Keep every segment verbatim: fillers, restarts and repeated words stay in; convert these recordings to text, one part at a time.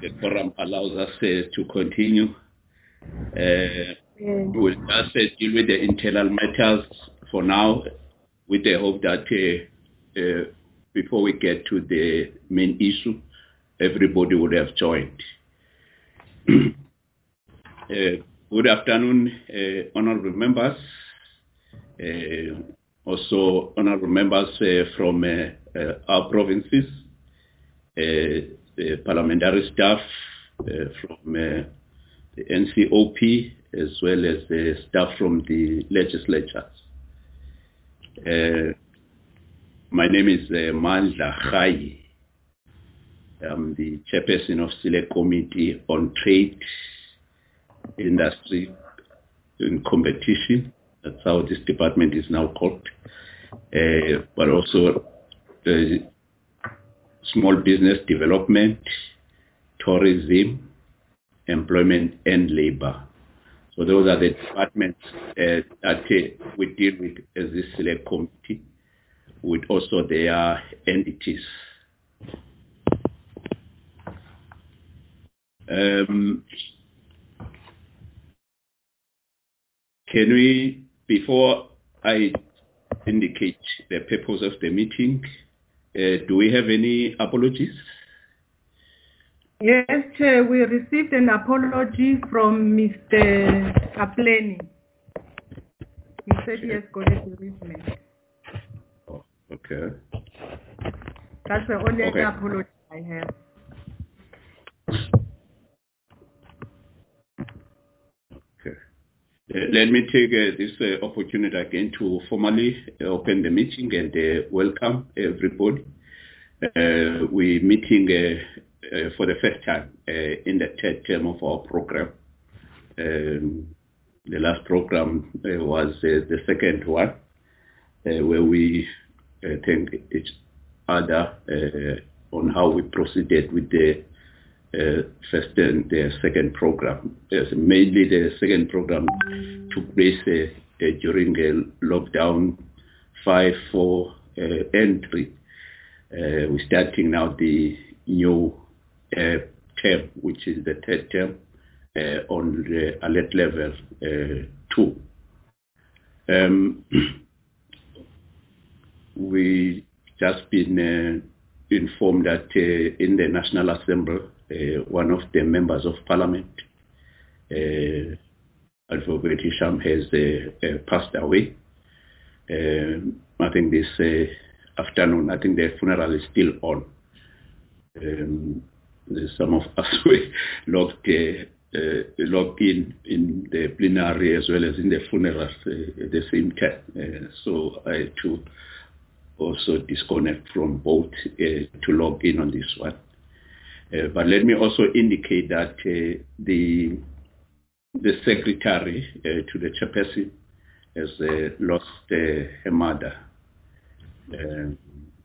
the quorum allows us uh, to continue. Uh, we'll just uh, deal with the internal matters for now, with the hope that uh, uh, before we get to the main issue, everybody would have joined. uh, good afternoon, uh, honorable members. Uh, also, honorable members uh, from uh, uh, our provinces, uh, the parliamentary staff uh, from uh, the N C O P, as well as the staff from the legislatures. Uh, my name is uh, Mandla Khai. I'm the chairperson of Select Committee on Trade, Industry and Competition. That's how this department is now called. Uh, but also uh, small business development, tourism, employment and labor. So those are the departments uh, that uh, we deal with as this Select Committee, with also their entities. Um, can we, before I indicate the purpose of the meeting, uh, do we have any apologies? Yes, Chair, we received an apology from Mister Kapleni. He said he has got a bereavement. Oh, okay. That's the only okay. apology I have. Okay. Uh, let me take uh, this uh, opportunity again to formally uh, open the meeting and uh, welcome everybody. Uh, we're meeting uh, uh, for the first time uh, in the third term of our program. Um, the last program uh, was uh, the second one, uh, where we uh, thank each other uh, on how we proceeded with the uh, first and the second program. Yes, mainly the second program took place uh, uh, during a lockdown five, four, uh, and three. Uh, we're starting now the new uh, term, which is the third term, uh, on the alert level uh, two. Um, we just been uh, informed that uh, in the National Assembly, uh, one of the members of Parliament, uh, Advocate Hisham, has uh, uh, passed away. Um, I think this uh, afternoon, I think the funeral is still on. Um, some of us were logged, uh, uh, logged in in the plenary as well as in the funeral uh, at the same time. Uh, so I had to also disconnect from both uh, to log in on this one. Uh, but let me also indicate that uh, the the secretary uh, to the chairperson has uh, lost uh, her mother uh,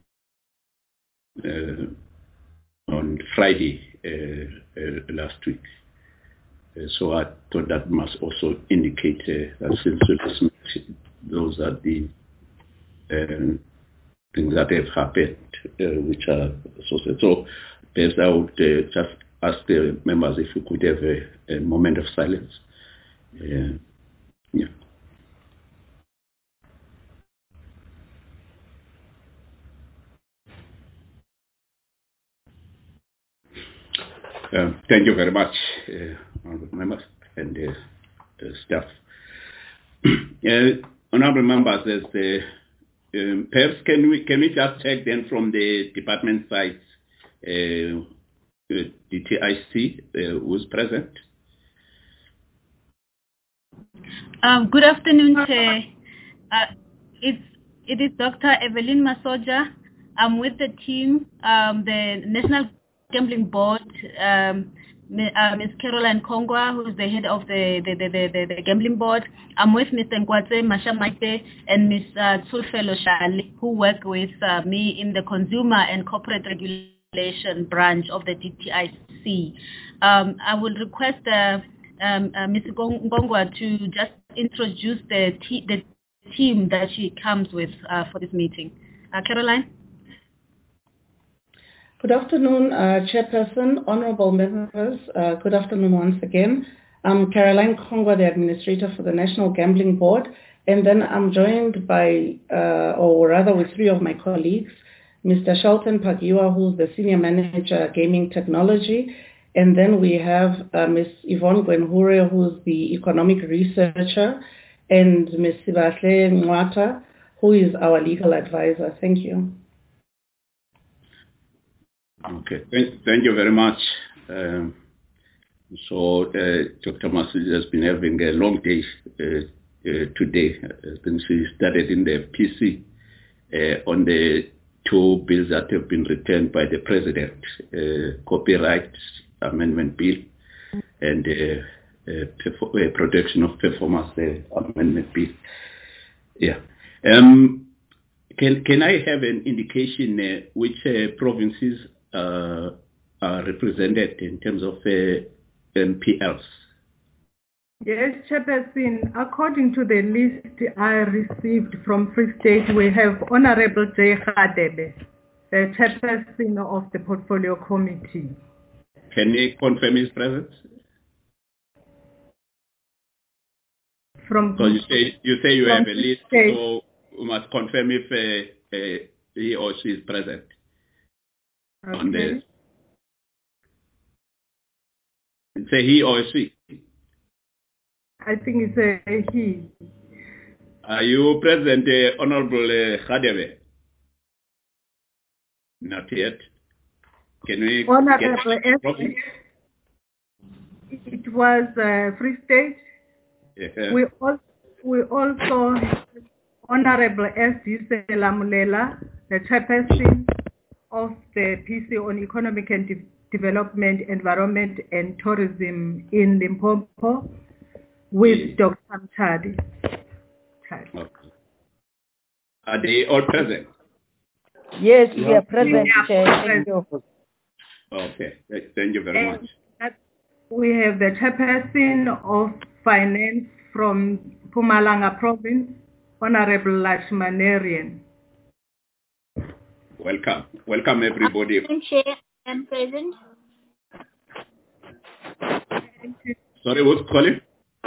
uh, on Friday uh, uh, last week. Uh, so I thought that must also indicate uh, that since those are the um, things that have happened, uh, which are associated. So perhaps I would uh, just ask the members if we could have a, a moment of silence. Uh, yeah. Uh, thank you very much, uh, honourable members and uh, uh, staff. uh, honourable members, as the um, perhaps can we can we just check then from the department side, uh, uh, D T I C, uh, who's present? Um, good afternoon, Chair. Uh, it's it is Doctor Evelyn Masoja. I'm with the team, um, the National Gambling Board, um, uh, Miz Caroline Kongwa, who is the head of the the, the, the, the Gambling Board. I'm with Mister Nkwatse Mashamaite and Miz Uh, Tsulfelo Shali, who work with uh, me in the Consumer and Corporate Regulation branch of the D T I C. Um, I will request uh, um, uh, Miz Ngongwa to just introduce the, te the team that she comes with uh, for this meeting. Uh, Caroline? Good afternoon, uh, Chairperson, honorable members. Uh, good afternoon once again. I'm Caroline Kongwa, the Administrator for the National Gambling Board, and then I'm joined by, uh, or rather with three of my colleagues, Mister Shelton Pagiwa, who's the Senior Manager, Gaming Technology, and then we have uh, Miz Yvonne Gwenhure, who's the Economic Researcher, and Miz Sibahle Nwata, who is our Legal Advisor. Thank you. Okay, thank, thank you very much. Um, so uh, Doctor Masudi has been having a long day uh, uh, today. I think she started in the P C uh, on the two bills that have been returned by the President, uh, Copyright Amendment Bill and uh, uh, uh, Protection of Performance uh, Amendment Bill. Yeah. Um, can, can I have an indication uh, which uh, provinces Uh, are represented in terms of uh, M P Ls? Yes, Chairperson, according to the list I received from Free State, we have Honorable J. Khadebe, the Chairperson of the Portfolio Committee. Can you confirm his presence? From so you say you say you have a list, State. So we must confirm if uh, uh, he or she is present. Okay. On the, say he or she. I think it's a he. Are you present, uh, Honorable uh, Khadebe? Not yet. Can we Honorable get it was uh, Free State. Yeah. We also we also have Honorable S. D. Selamulela, the Chairperson of the P C on Economic and De- Development, Environment and Tourism in Limpopo, with yes. Doctor Mchadi. Okay. Are they all present? Yes, we are present, Yeah, Chair. present. Thank you. Okay, thank you very And much. we have the Chairperson of Finance from Mpumalanga Province, Honorable Lachmanarian. Welcome. Welcome, everybody. Chair, I'm present. Sorry, who's calling?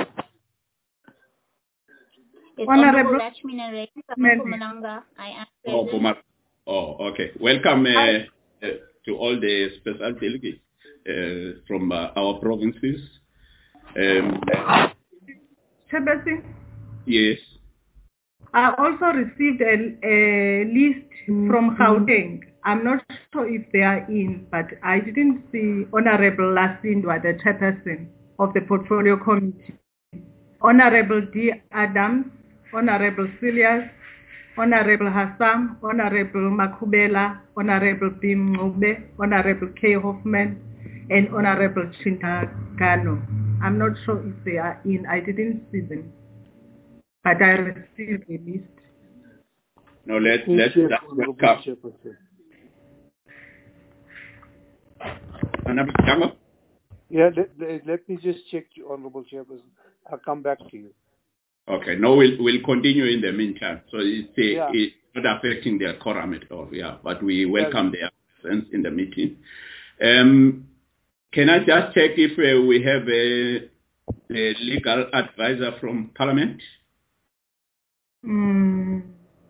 It's Honorable Honorable Lachmanarian from Mpumalanga. I am Oh, present. Puma. Oh, okay. Welcome uh, uh, to all the special delegates uh, from uh, our provinces. Um, Chairperson, yes. I also received a, a list from Gauteng. I'm not sure if they are in, but I didn't see Honorable Lasindwa, the Chairperson of the Portfolio Committee, Honorable D. Adams, Honorable Silias, Honorable Hassan, Honorable Makubela, Honorable B. Mube, Honorable K. Hoffman, and Honorable Chintagano. I'm not sure if they are in. I didn't see them, but I received a list. No, let's let's that's welcome. Honorable Chango? Yeah, let, let, let me just check, Honorable Chairperson. I'll come back to you. Okay, no, we'll we'll continue in the meantime. So it's, uh, Yeah. it's not affecting their quorum at all. Yeah, but we welcome their presence in the meeting. Um, can I just check if uh, we have a, a legal advisor from Parliament? Mm.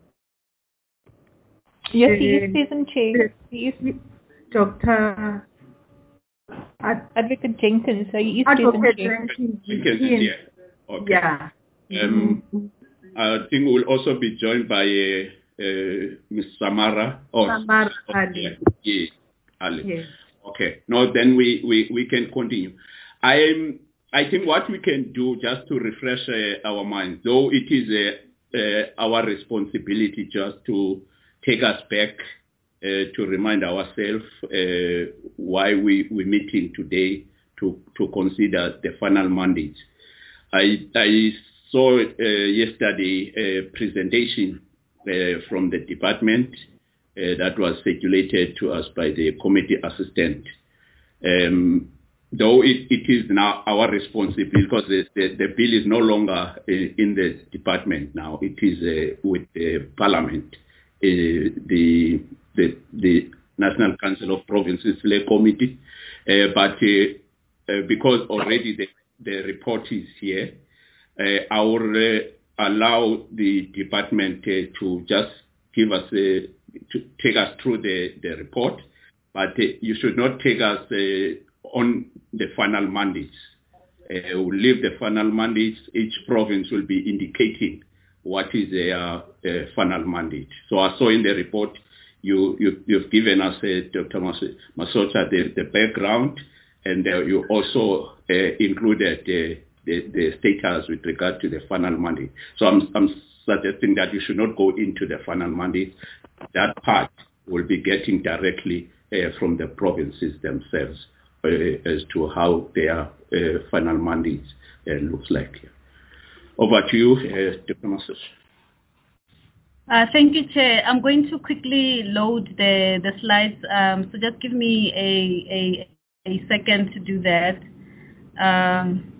Yes, he Uh, is present, Chair. He is Doctor Ad- Advocate Jenkins, so he is present, Advocate Chair. Jenkins is Jenkins is in. here. Okay. Yeah. Um, Mhm. I think we'll also be joined by uh, uh, Miz Samara. Oh, Samara oh, Ali. yeah, yeah, Ali. Yes. Okay. No, then we, we, we can continue. I am. I think what we can do just to refresh uh, our minds, though it is uh, uh, our responsibility just to take us back uh, to remind ourselves uh, why we we're meeting today to to consider the final mandate. I I saw uh, yesterday a presentation uh, from the department uh, that was circulated to us by the committee assistant. Um, though it, it is now our responsibility because the, the, the bill is no longer in, in the department now. It is uh, with the parliament. Uh, the, the, the National Council of Provinces Lay Committee. Uh, but uh, uh, because already the, the report is here, uh, I will uh, allow the department uh, to just give us, uh, to take us through the, the report, but uh, you should not take us uh, on the final mandates. Uh, we'll leave the final mandates. Each province will be indicating what is their uh, final mandate. So I saw in the report, you, you, you've given us, uh, Doctor Masota, the, the background, and uh, you also uh, included uh, the, the status with regard to the final mandate. So I'm, I'm suggesting that you should not go into the final mandate. That part will be getting directly uh, from the provinces themselves uh, as to how their uh, final mandate uh, looks like. Over to you, uh, Doctor Masota. Uh, thank you, Chair. I'm going to quickly load the, the slides, um, so just give me a, a, a second to do that. Um,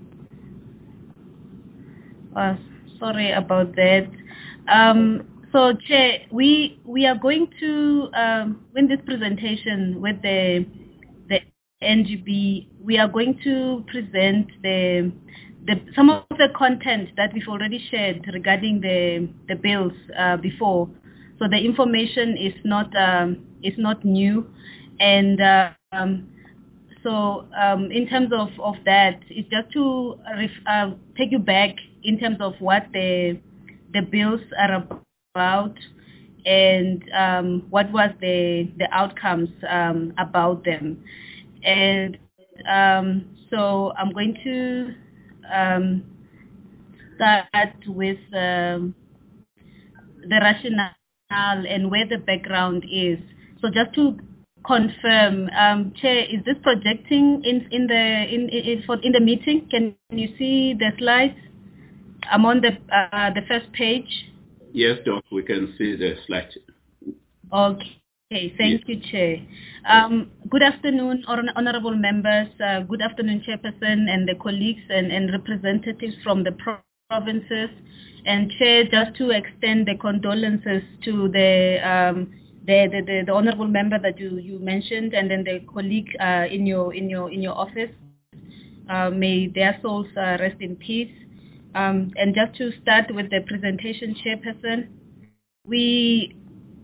uh, sorry about that. Um, so, Chair, we we are going to um, win this presentation with the the N G B. We are going to present the The, some of the content that we've already shared regarding the the bills uh, before, so the information is not um, is not new, and uh, um, so um, in terms of, of that, it's just to ref, uh, take you back in terms of what the the bills are about, and um, what was the the outcomes um, about them, and um, so I'm going to Um, start with um, the rationale and where the background is. So just to confirm, um, Chair, is this projecting in in the in in, for, in the meeting? Can you see the slides? I'm on the uh, the first page. Yes, Doc, we can see the slides. Okay. Okay, thank you, Chair. Um, good afternoon, honorable members. Uh, good afternoon, Chairperson and the colleagues and, and representatives from the pro provinces. And Chair, just to extend the condolences to the um, the, the, the, the honorable member that you, you mentioned, and then the colleague uh, in your in your in your office. Uh, may their souls uh, rest in peace. Um, and just to start with the presentation, Chairperson, we.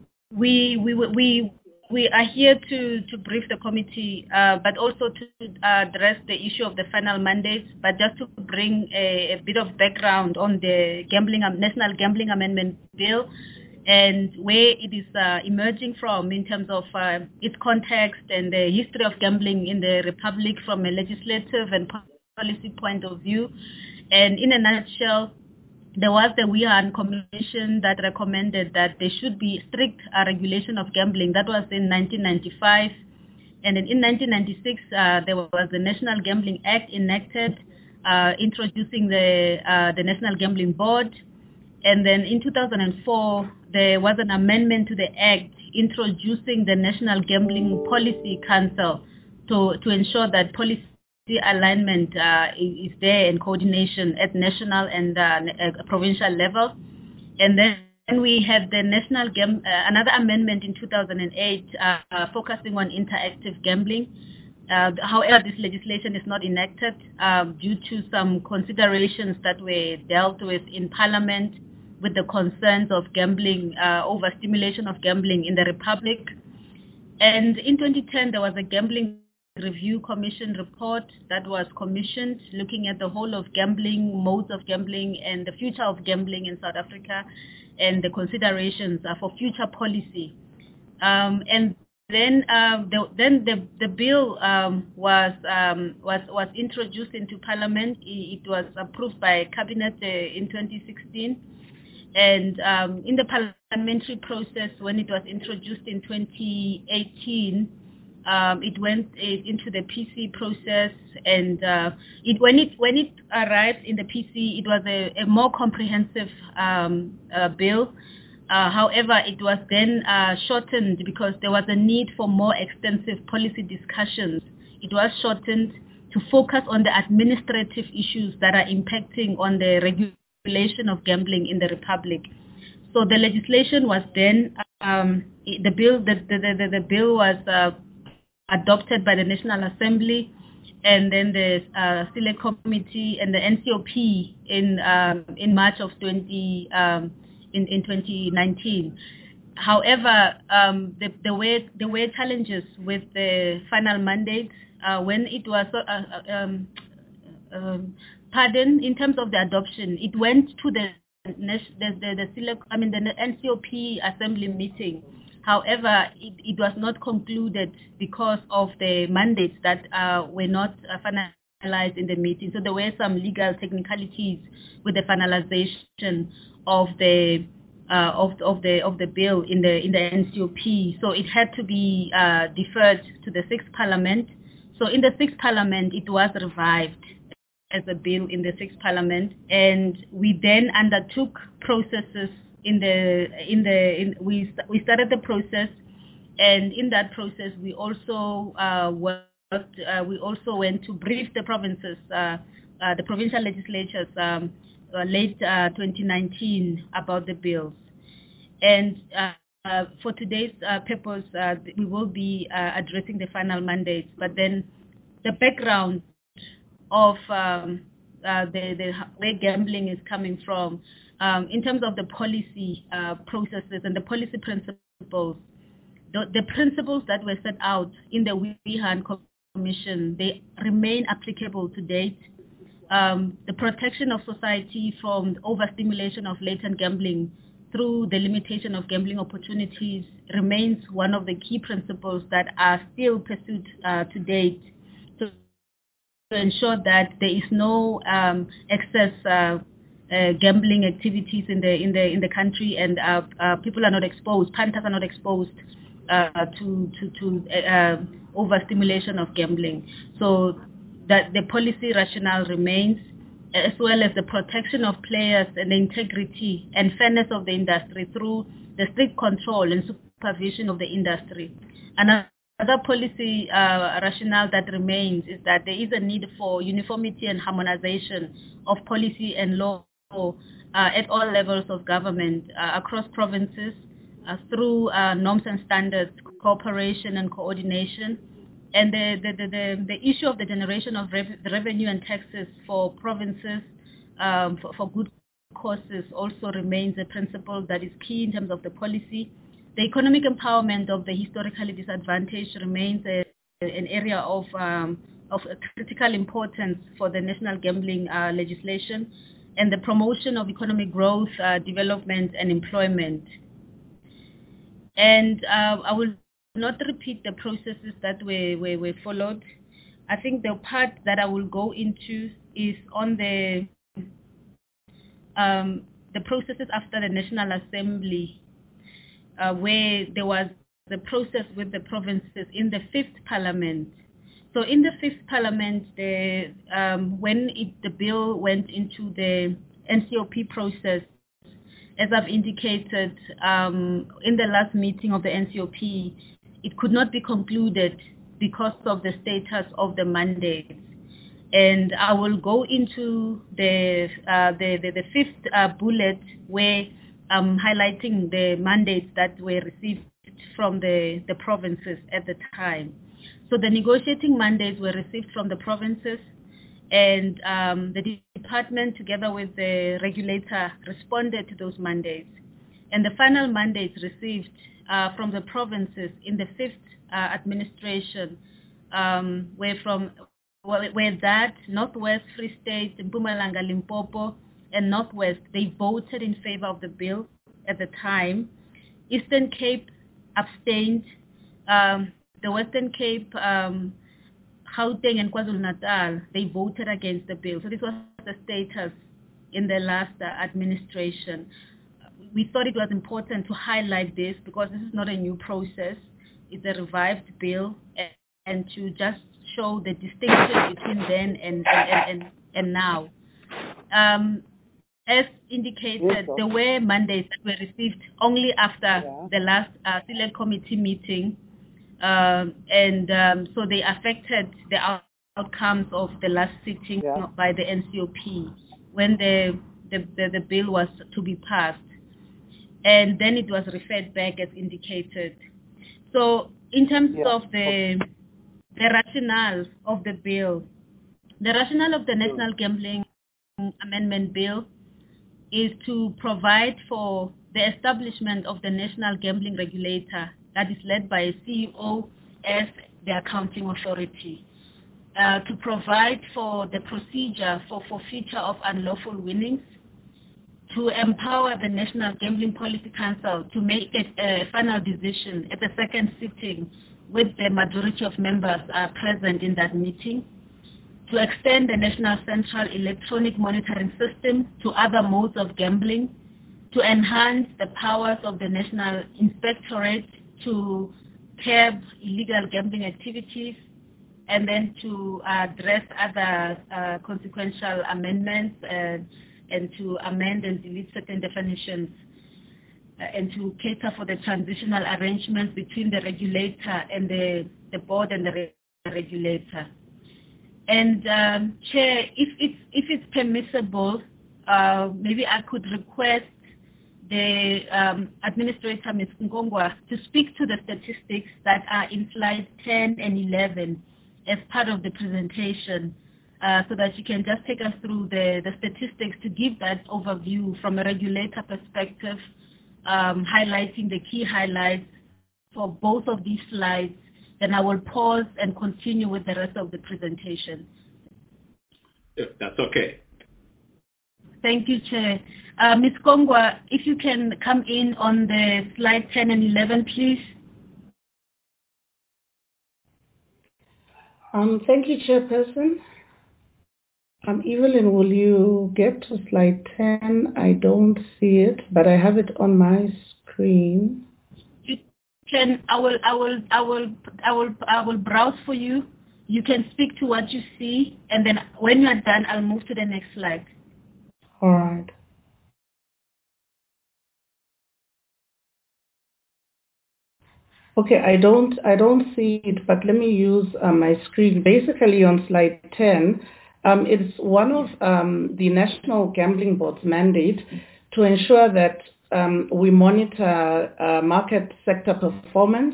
We we we we are here to to brief the committee, uh, but also to uh, address the issue of the final mandates. But just to bring a, a bit of background on the gambling National Gambling Amendment Bill and where it is uh, emerging from in terms of uh, its context and the history of gambling in the Republic from a legislative and policy point of view. And in a nutshell, there was the Wehan Commission that recommended that there should be strict uh, regulation of gambling. That was in nineteen ninety-five. And then in nineteen ninety-six, uh, there was the National Gambling Act enacted, uh, introducing the, uh, the National Gambling Board. And then in two thousand four, there was an amendment to the Act introducing the National Gambling Policy Council to, to ensure that policy the alignment uh, is there and coordination at national and uh, provincial level. And then we had the national gam uh, another amendment in two thousand eight uh, uh, focusing on interactive gambling. Uh, however, this legislation is not enacted uh, due to some considerations that were dealt with in Parliament with the concerns of gambling, uh, overstimulation of gambling in the Republic. And in twenty ten, there was a Gambling Review Commission report that was commissioned looking at the whole of gambling, modes of gambling, and the future of gambling in South Africa, and the considerations uh, for future policy. Um, and then, uh, the, then the the bill um, was um, was was introduced into Parliament. It, it was approved by Cabinet uh, in twenty sixteen, and um, in the parliamentary process, when it was introduced in twenty eighteen. Um, it went uh, into the P C process, and uh, it, when it when it arrived in the P C, it was a, a more comprehensive um, uh, bill. Uh, however, it was then uh, shortened because there was a need for more extensive policy discussions. It was shortened to focus on the administrative issues that are impacting on the regulation of gambling in the Republic. So the legislation was then, um, the bill the, the, the, the bill was uh, adopted by the National Assembly, and then the uh, Select Committee and the N C O P in um, in March of twenty um, in, in twenty nineteen. However, um, the, the way there were challenges with the final mandate uh, when it was uh, um, um, pardon in terms of the adoption. It went to the the the, the select, I mean the N C O P assembly meeting. However, it, it was not concluded because of the mandates that uh, were not uh, finalized in the meeting. So there were some legal technicalities with the finalization of the uh, of of the of the bill in the in the N C O P. So it had to be uh, deferred to the sixth Parliament. So in the sixth Parliament, it was revived as a bill in the sixth Parliament, and we then undertook processes in the in the in, we we started the process, and in that process we also uh, worked. Uh, we also went to brief the provinces, uh, uh, the provincial legislatures, um, uh, late uh, twenty nineteen about the bills, and. Uh, Uh, for today's uh, purpose, uh, we will be uh, addressing the final mandates, but then the background of um, uh, the, the where gambling is coming from um, in terms of the policy uh, processes and the policy principles. The, the principles that were set out in the Wehan Commission, they remain applicable to date. Um, the protection of society from overstimulation of latent gambling through the limitation of gambling opportunities remains one of the key principles that are still pursued uh, to date to, to ensure that there is no um, excess uh, uh, gambling activities in the in the in the country, and uh, uh, people are not exposed, punters are not exposed uh, to to to uh, overstimulation of gambling. So that the policy rationale remains, as well as the protection of players and the integrity and fairness of the industry through the strict control and supervision of the industry. Another policy uh, rationale that remains is that there is a need for uniformity and harmonization of policy and law uh, at all levels of government uh, across provinces uh, through uh, norms and standards, cooperation and coordination. And the, the, the, the, the issue of the generation of rev- revenue and taxes for provinces um, for, for good causes also remains a principle that is key in terms of the policy. The economic empowerment of the historically disadvantaged remains a, an area of, um, of critical importance for the national gambling uh, legislation, and the promotion of economic growth, uh, development, and employment. And uh, I will not repeat the processes that were, were, were followed. I think the part that I will go into is on the um, the processes after the National Assembly, uh, where there was the process with the provinces in the fifth Parliament. So in the fifth Parliament, the, um, when it, the bill went into the N C O P process, as I've indicated um, in the last meeting of the N C O P, it could not be concluded because of the status of the mandates. And I will go into the uh, the, the, the fifth uh, bullet where I'm highlighting the mandates that were received from the, the provinces at the time. So the negotiating mandates were received from the provinces, and um, the department together with the regulator responded to those mandates. And the final mandates received uh, from the provinces in the fifth uh, administration um, were from well, where that Northwest, Free State, Mpumalanga, Limpopo, and Northwest, they voted in favor of the bill at the time. Eastern Cape abstained. Um, the Western Cape, um, Gauteng, and KwaZulu-Natal, they voted against the bill. So this was the status in the last uh, administration. We thought it was important to highlight this because this is not a new process. It's a revived bill, and, and to just show the distinction between then and, and, and, and now. Um, as indicated, yes, there were mandates that were received only after yeah. the last uh, select committee meeting, um, and um, so they affected the out- outcomes of the last sitting yeah. by the N C O P when the, the, the, the bill was to be passed. and then it was referred back as indicated. So in terms Yeah. of the the rationale of the bill, the rationale of the National Gambling Amendment Bill is to provide for the establishment of the National Gambling Regulator that is led by a C E O as the accounting authority, uh, to provide for the procedure for forfeiture of unlawful winnings, to empower the National Gambling Policy Council to make a, a final decision at the second sitting with the majority of members uh, present in that meeting, to extend the National Central Electronic Monitoring System to other modes of gambling, to enhance the powers of the National Inspectorate to curb illegal gambling activities, and then to address other uh, consequential amendments uh, and to amend and delete certain definitions, uh, and to cater for the transitional arrangements between the regulator and the, the board and the re- regulator. And um, Chair, if it's, if it's permissible, uh, maybe I could request the um, Administrator, Miz Ngongwa, to speak to the statistics that are in slides ten and eleven as part of the presentation, uh, so that you can just take us through the, the statistics to give that overview from a regulator perspective, um, highlighting the key highlights for both of these slides. Then I will pause and continue with the rest of the presentation. If that's okay. Thank you, Chair. Uh, Miz Kongwa, if you can come in on the slide ten and eleven, please. Um, thank you, Chairperson. Um, Evelyn, will you get to slide ten? I don't see it, but I have it on my screen. You can. I will. I will. I will. I will. I will browse for you. You can speak to what you see, and then when you are done, I'll move to the next slide. All right. Okay, I don't, I don't see it, but let me use uh, my screen. Basically, on slide ten, um, it's one of um, the National Gambling Board's mandate to ensure that um, we monitor uh, market sector performance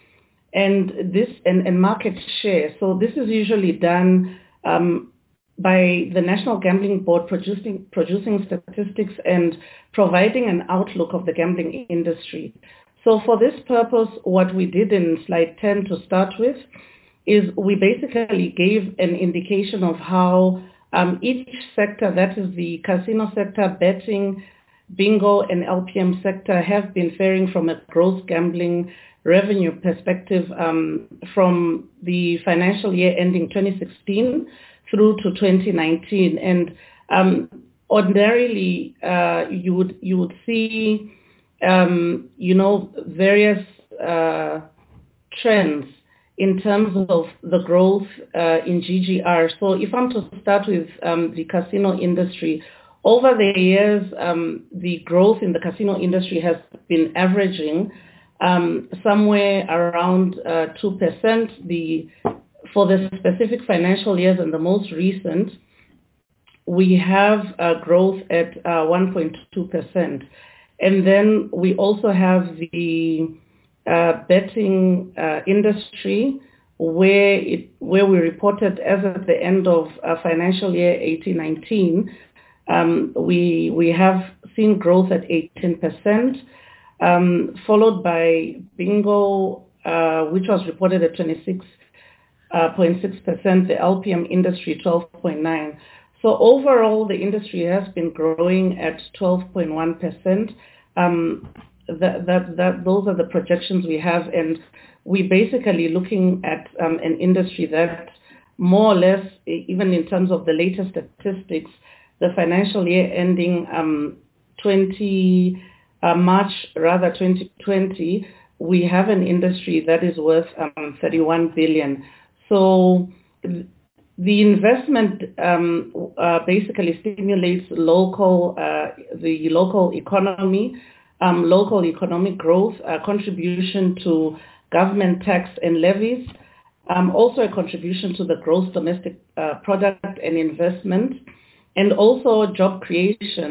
and this and, and market share. So this is usually done um, by the National Gambling Board producing producing statistics and providing an outlook of the gambling industry. So for this purpose, what we did in slide ten to start with is we basically gave an indication of how um, each sector, that is the casino sector, betting, bingo, and L P M sector, have been faring from a gross gambling revenue perspective um, from the financial year ending twenty sixteen through to twenty nineteen. And um, ordinarily, uh, you would you would see Um, you know, various uh, trends in terms of the growth uh, in G G R. So if I'm to start with um, the casino industry, over the years, um, the growth in the casino industry has been averaging um, somewhere around uh, two percent. The, for the specific financial years and the most recent, we have uh, growth at uh, one point two percent. And then we also have the uh, betting uh, industry, where it where we reported as at the end of uh, financial year eighteen nineteen, um, we we have seen growth at eighteen percent, um, followed by bingo, uh, which was reported at twenty-six point six percent, the L P M industry twelve point nine. So overall, the industry has been growing at twelve point one percent. Um, that, that, that, those are the projections we have, and we're basically looking at um, an industry that more or less, even in terms of the latest statistics, the financial year ending um, twenty uh, March rather twenty twenty, we have an industry that is worth um, thirty-one billion. So the investment um, uh, basically stimulates local, uh, the local economy, um, local economic growth, uh, contribution to government tax and levies, um, also a contribution to the gross domestic uh, product and investment, and also job creation.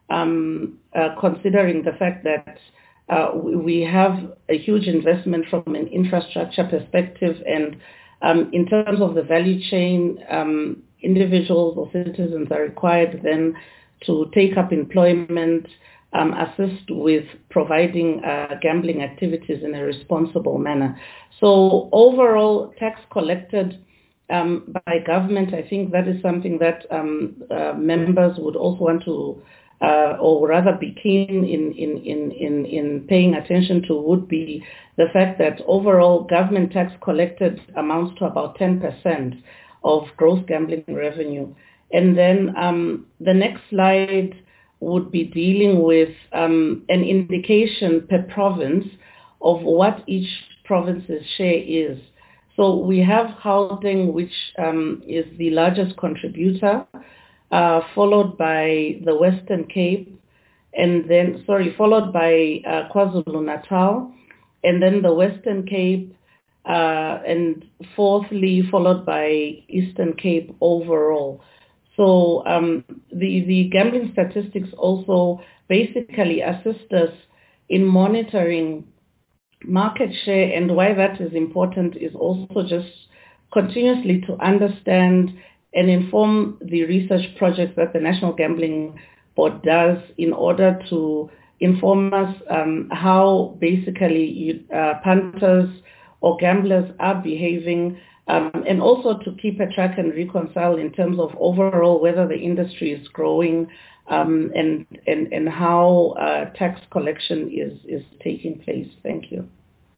um, uh, considering the fact that uh, we have a huge investment from an infrastructure perspective, and um, in terms of the value chain, um, individuals or citizens are required then to take up employment, um, assist with providing uh, gambling activities in a responsible manner. So overall, tax collected um, by government, I think that is something that um, uh, members would also want to, uh, or rather be keen in, in, in, in, in paying attention to, would be the fact that overall government tax collected amounts to about ten percent of gross gambling revenue. And then um, the next slide would be dealing with um, an indication per province of what each province's share is. So we have Gauteng, which um, is the largest contributor, uh, followed by the Western Cape, and then, sorry, followed by uh, KwaZulu-Natal, and then the Western Cape, uh, and fourthly followed by Eastern Cape overall. So um, the, the gambling statistics also basically assist us in monitoring market share, and why that is important is also just continuously to understand and inform the research projects that the National Gambling Board does in order to inform us um, how basically uh, punters or gamblers are behaving, Um, and also to keep a track and reconcile in terms of overall whether the industry is growing um, and, and, and how uh, tax collection is, is taking place. Thank you.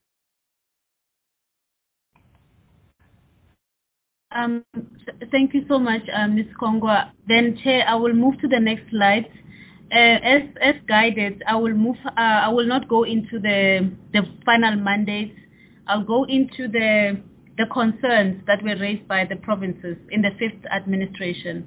Um, thank you so much, uh, Miz Kongwa. Then, Chair, I will move to the next slide. Uh, as, as guided, I will move. Uh, I will not go into the the final mandates. I'll go into the the concerns that were raised by the provinces in the fifth administration.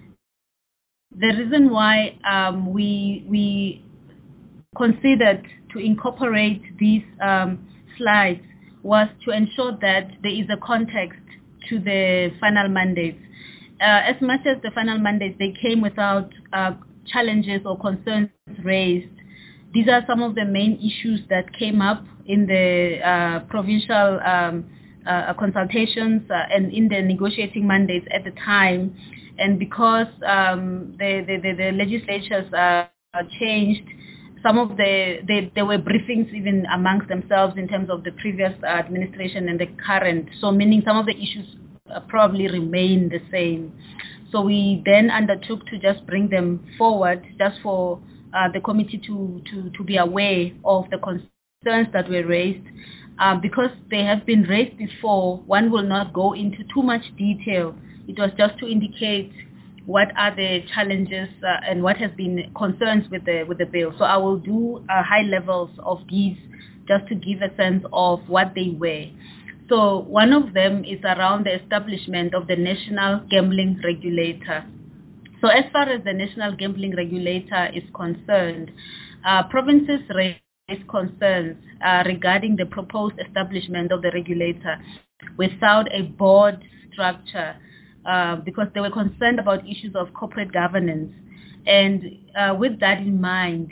The reason why um, we we considered to incorporate these um, slides was to ensure that there is a context to the final mandates. Uh, as much as the final mandates, they came without uh, challenges or concerns raised. These are some of the main issues that came up in the uh, provincial um, uh, consultations uh, and in the negotiating mandates at the time. And because um, the, the, the, the legislatures uh, changed, some of the, they, there were briefings even amongst themselves in terms of the previous administration and the current. So meaning some of the issues uh, probably remain the same. So we then undertook to just bring them forward just for uh, the committee to, to, to be aware of the concerns that were raised. Uh, because they have been raised before, one will not go into too much detail. It was just to indicate what are the challenges uh, and what has been concerns with the with the bill. So I will do uh, high levels of these just to give a sense of what they were. So one of them is around the establishment of the National Gambling Regulator. So as far as the National Gambling Regulator is concerned, uh, provinces raised concerns uh, regarding the proposed establishment of the regulator without a board structure. Uh, because they were concerned about issues of corporate governance. And uh, with that in mind,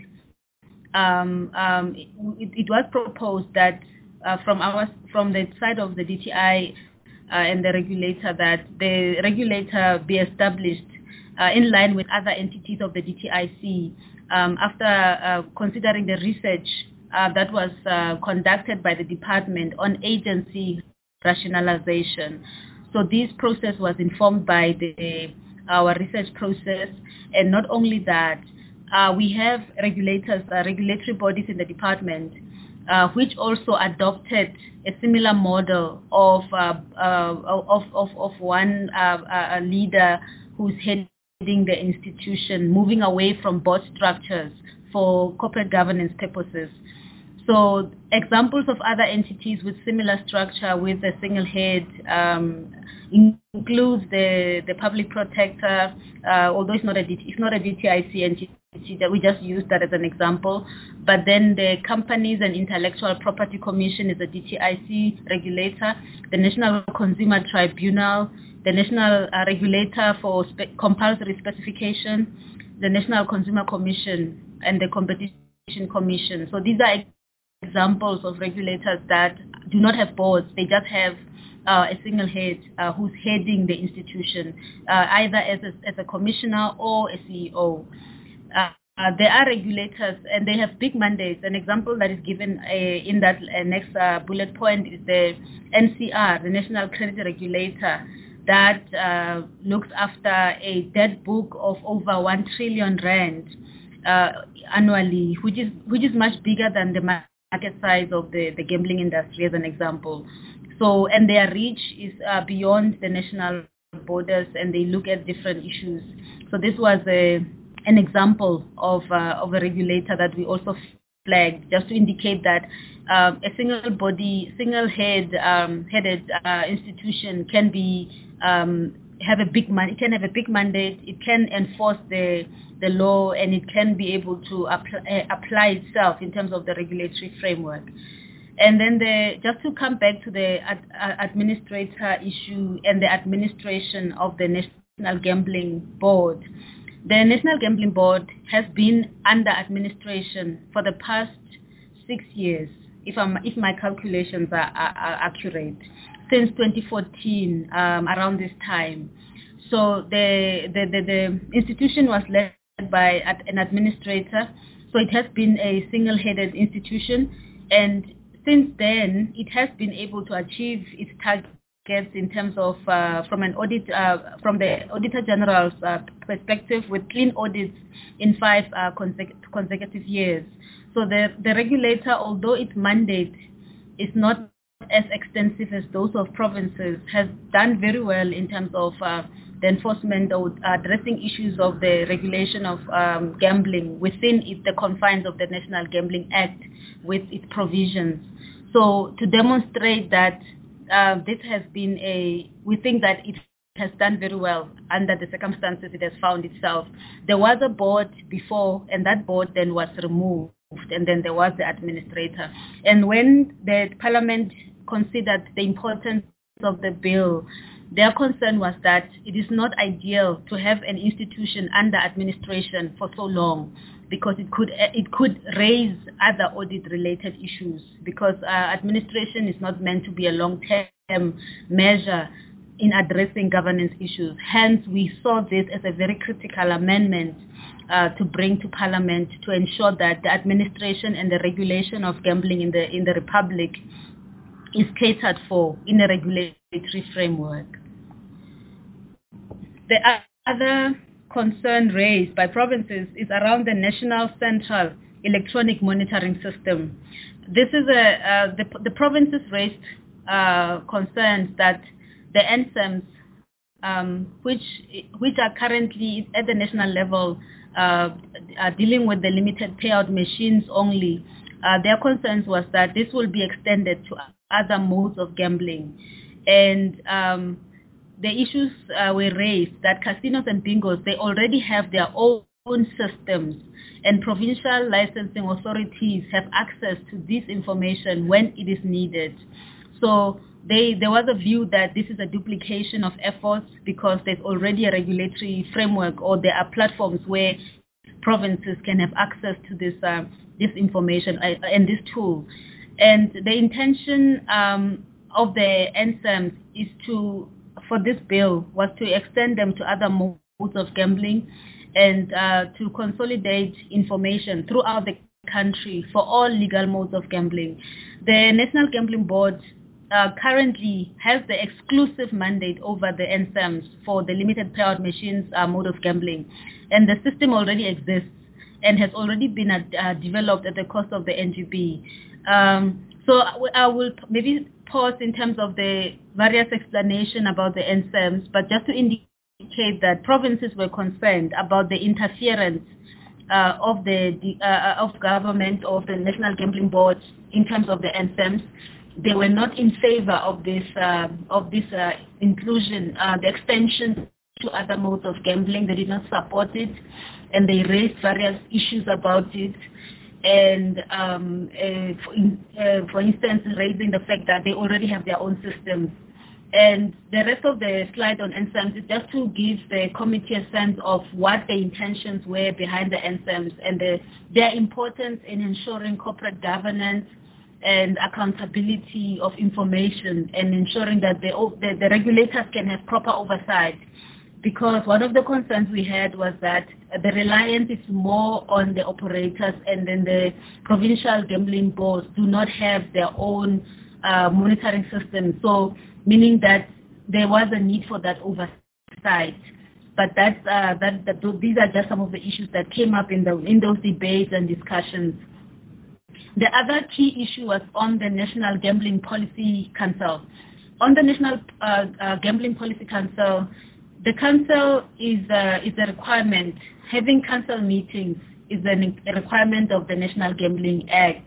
um, um, it, it was proposed that uh, from our from the side of the D T I uh, and the regulator, that the regulator be established uh, in line with other entities of the D T I C um, after uh, considering the research uh, that was uh, conducted by the department on agency rationalization. So this process was informed by the, our research process, and not only that, uh, we have regulators, uh, regulatory bodies in the department, uh, which also adopted a similar model of uh, uh, of, of of one uh, a leader who's heading the institution, moving away from board structures for corporate governance purposes. So examples of other entities with similar structure with a single head um, includes the, the public protector, uh, although it's not a it's not a D T I C entity, that we just use that as an example. But then the Companies and Intellectual Property Commission is a D T I C regulator, the National Consumer Tribunal, the National uh, Regulator for Spe- Compulsory Specification, the National Consumer Commission and the Competition Commission. So these are examples of regulators that do not have boards. They just have uh, a single head uh, who's heading the institution, uh, either as a, as a commissioner or a C E O. Uh, uh, there are regulators and they have big mandates. An example that is given uh, in that uh, next uh, bullet point is the N C R, the National Credit Regulator, that uh, looks after a debt book of over one trillion rand uh, annually, which is which is much bigger than the market size of the, the gambling industry, as an example. So, and their reach is uh, beyond the national borders, and they look at different issues. So this was a, an example of, uh, of a regulator that we also flagged, just to indicate that uh, a single body, single head, um, headed uh, institution can be um, have a big man. It can have a big mandate. It can enforce the the law, and it can be able to apply, uh, apply itself in terms of the regulatory framework. And then the, just to come back to the ad, uh, administrator issue and the administration of the National Gambling Board. The National Gambling Board has been under administration for the past six years, if, I'm, if my calculations are, are, are accurate, since twenty fourteen, um, around this time. So the, the, the, the institution was led by an administrator, so it has been a single-headed institution, and since then it has been able to achieve its targets in terms of uh, from an audit uh, from the Auditor General's uh, perspective, with clean audits in five uh, consecutive, consecutive years. So the the regulator, although its mandate is not as extensive as those of provinces, has done very well in terms of uh, the enforcement or addressing issues of the regulation of um, gambling within it, the confines of the National Gambling Act with its provisions. So to demonstrate that uh, this has been a, we think that it has done very well under the circumstances it has found itself. There was a board before, and that board then was removed, and then there was the administrator. And when the Parliament considered the importance of the bill, their concern was that it is not ideal to have an institution under administration for so long, because it could it could raise other audit-related issues, because uh, administration is not meant to be a long-term measure in addressing governance issues. Hence, we saw this as a very critical amendment uh, to bring to Parliament to ensure that the administration and the regulation of gambling in the in the Republic is catered for in a regulatory framework. The other concern raised by provinces is around the National Central Electronic Monitoring System. This is a, uh, the, the provinces raised uh, concerns that the N S A Ms, um, which, which are currently at the national level, uh, are dealing with the limited payout machines only. Uh, their concerns was that this will be extended to other modes of gambling. And um, the issues uh, were raised that casinos and bingos, they already have their own systems, and provincial licensing authorities have access to this information when it is needed. So they, there was a view that this is a duplication of efforts, because there's already a regulatory framework, or there are platforms where provinces can have access to this uh, this information uh, and this tool. And the intention um, of the N S A Ms is to, for this bill, was to extend them to other modes of gambling, and uh, to consolidate information throughout the country for all legal modes of gambling. The National Gambling Board uh, currently has the exclusive mandate over the N S A Ms for the limited payout machines uh, mode of gambling, and the system already exists and has already been uh, developed at the cost of the N G B. Um, so I will maybe pause in terms of the various explanation about the N S A Ms, but just to indicate that provinces were concerned about the interference uh, of the uh, of government, of the National Gambling Board in terms of the N S A Ms. They were not in favor of this uh, of this uh, inclusion, uh, the extension to other modes of gambling. They did not support it, and they raised various issues about it. And um, uh, for, in, uh, for instance, raising the fact that they already have their own systems And the rest of the slide on N S A Ms is just to give the committee a sense of what the intentions were behind the N S A Ms and the, their importance in ensuring corporate governance and accountability of information and ensuring that the, the, the regulators can have proper oversight. Because one of the concerns we had was that the reliance is more on the operators, and then the provincial gambling boards do not have their own uh, monitoring system. So meaning that there was a need for that oversight. But that's, uh, that, that these are just some of the issues that came up in, the, in those debates and discussions. The other key issue was on the National Gambling Policy Council. On the National uh, uh, Gambling Policy Council, the council is, uh, is a requirement. Having council meetings is an, a requirement of the National Gambling Act.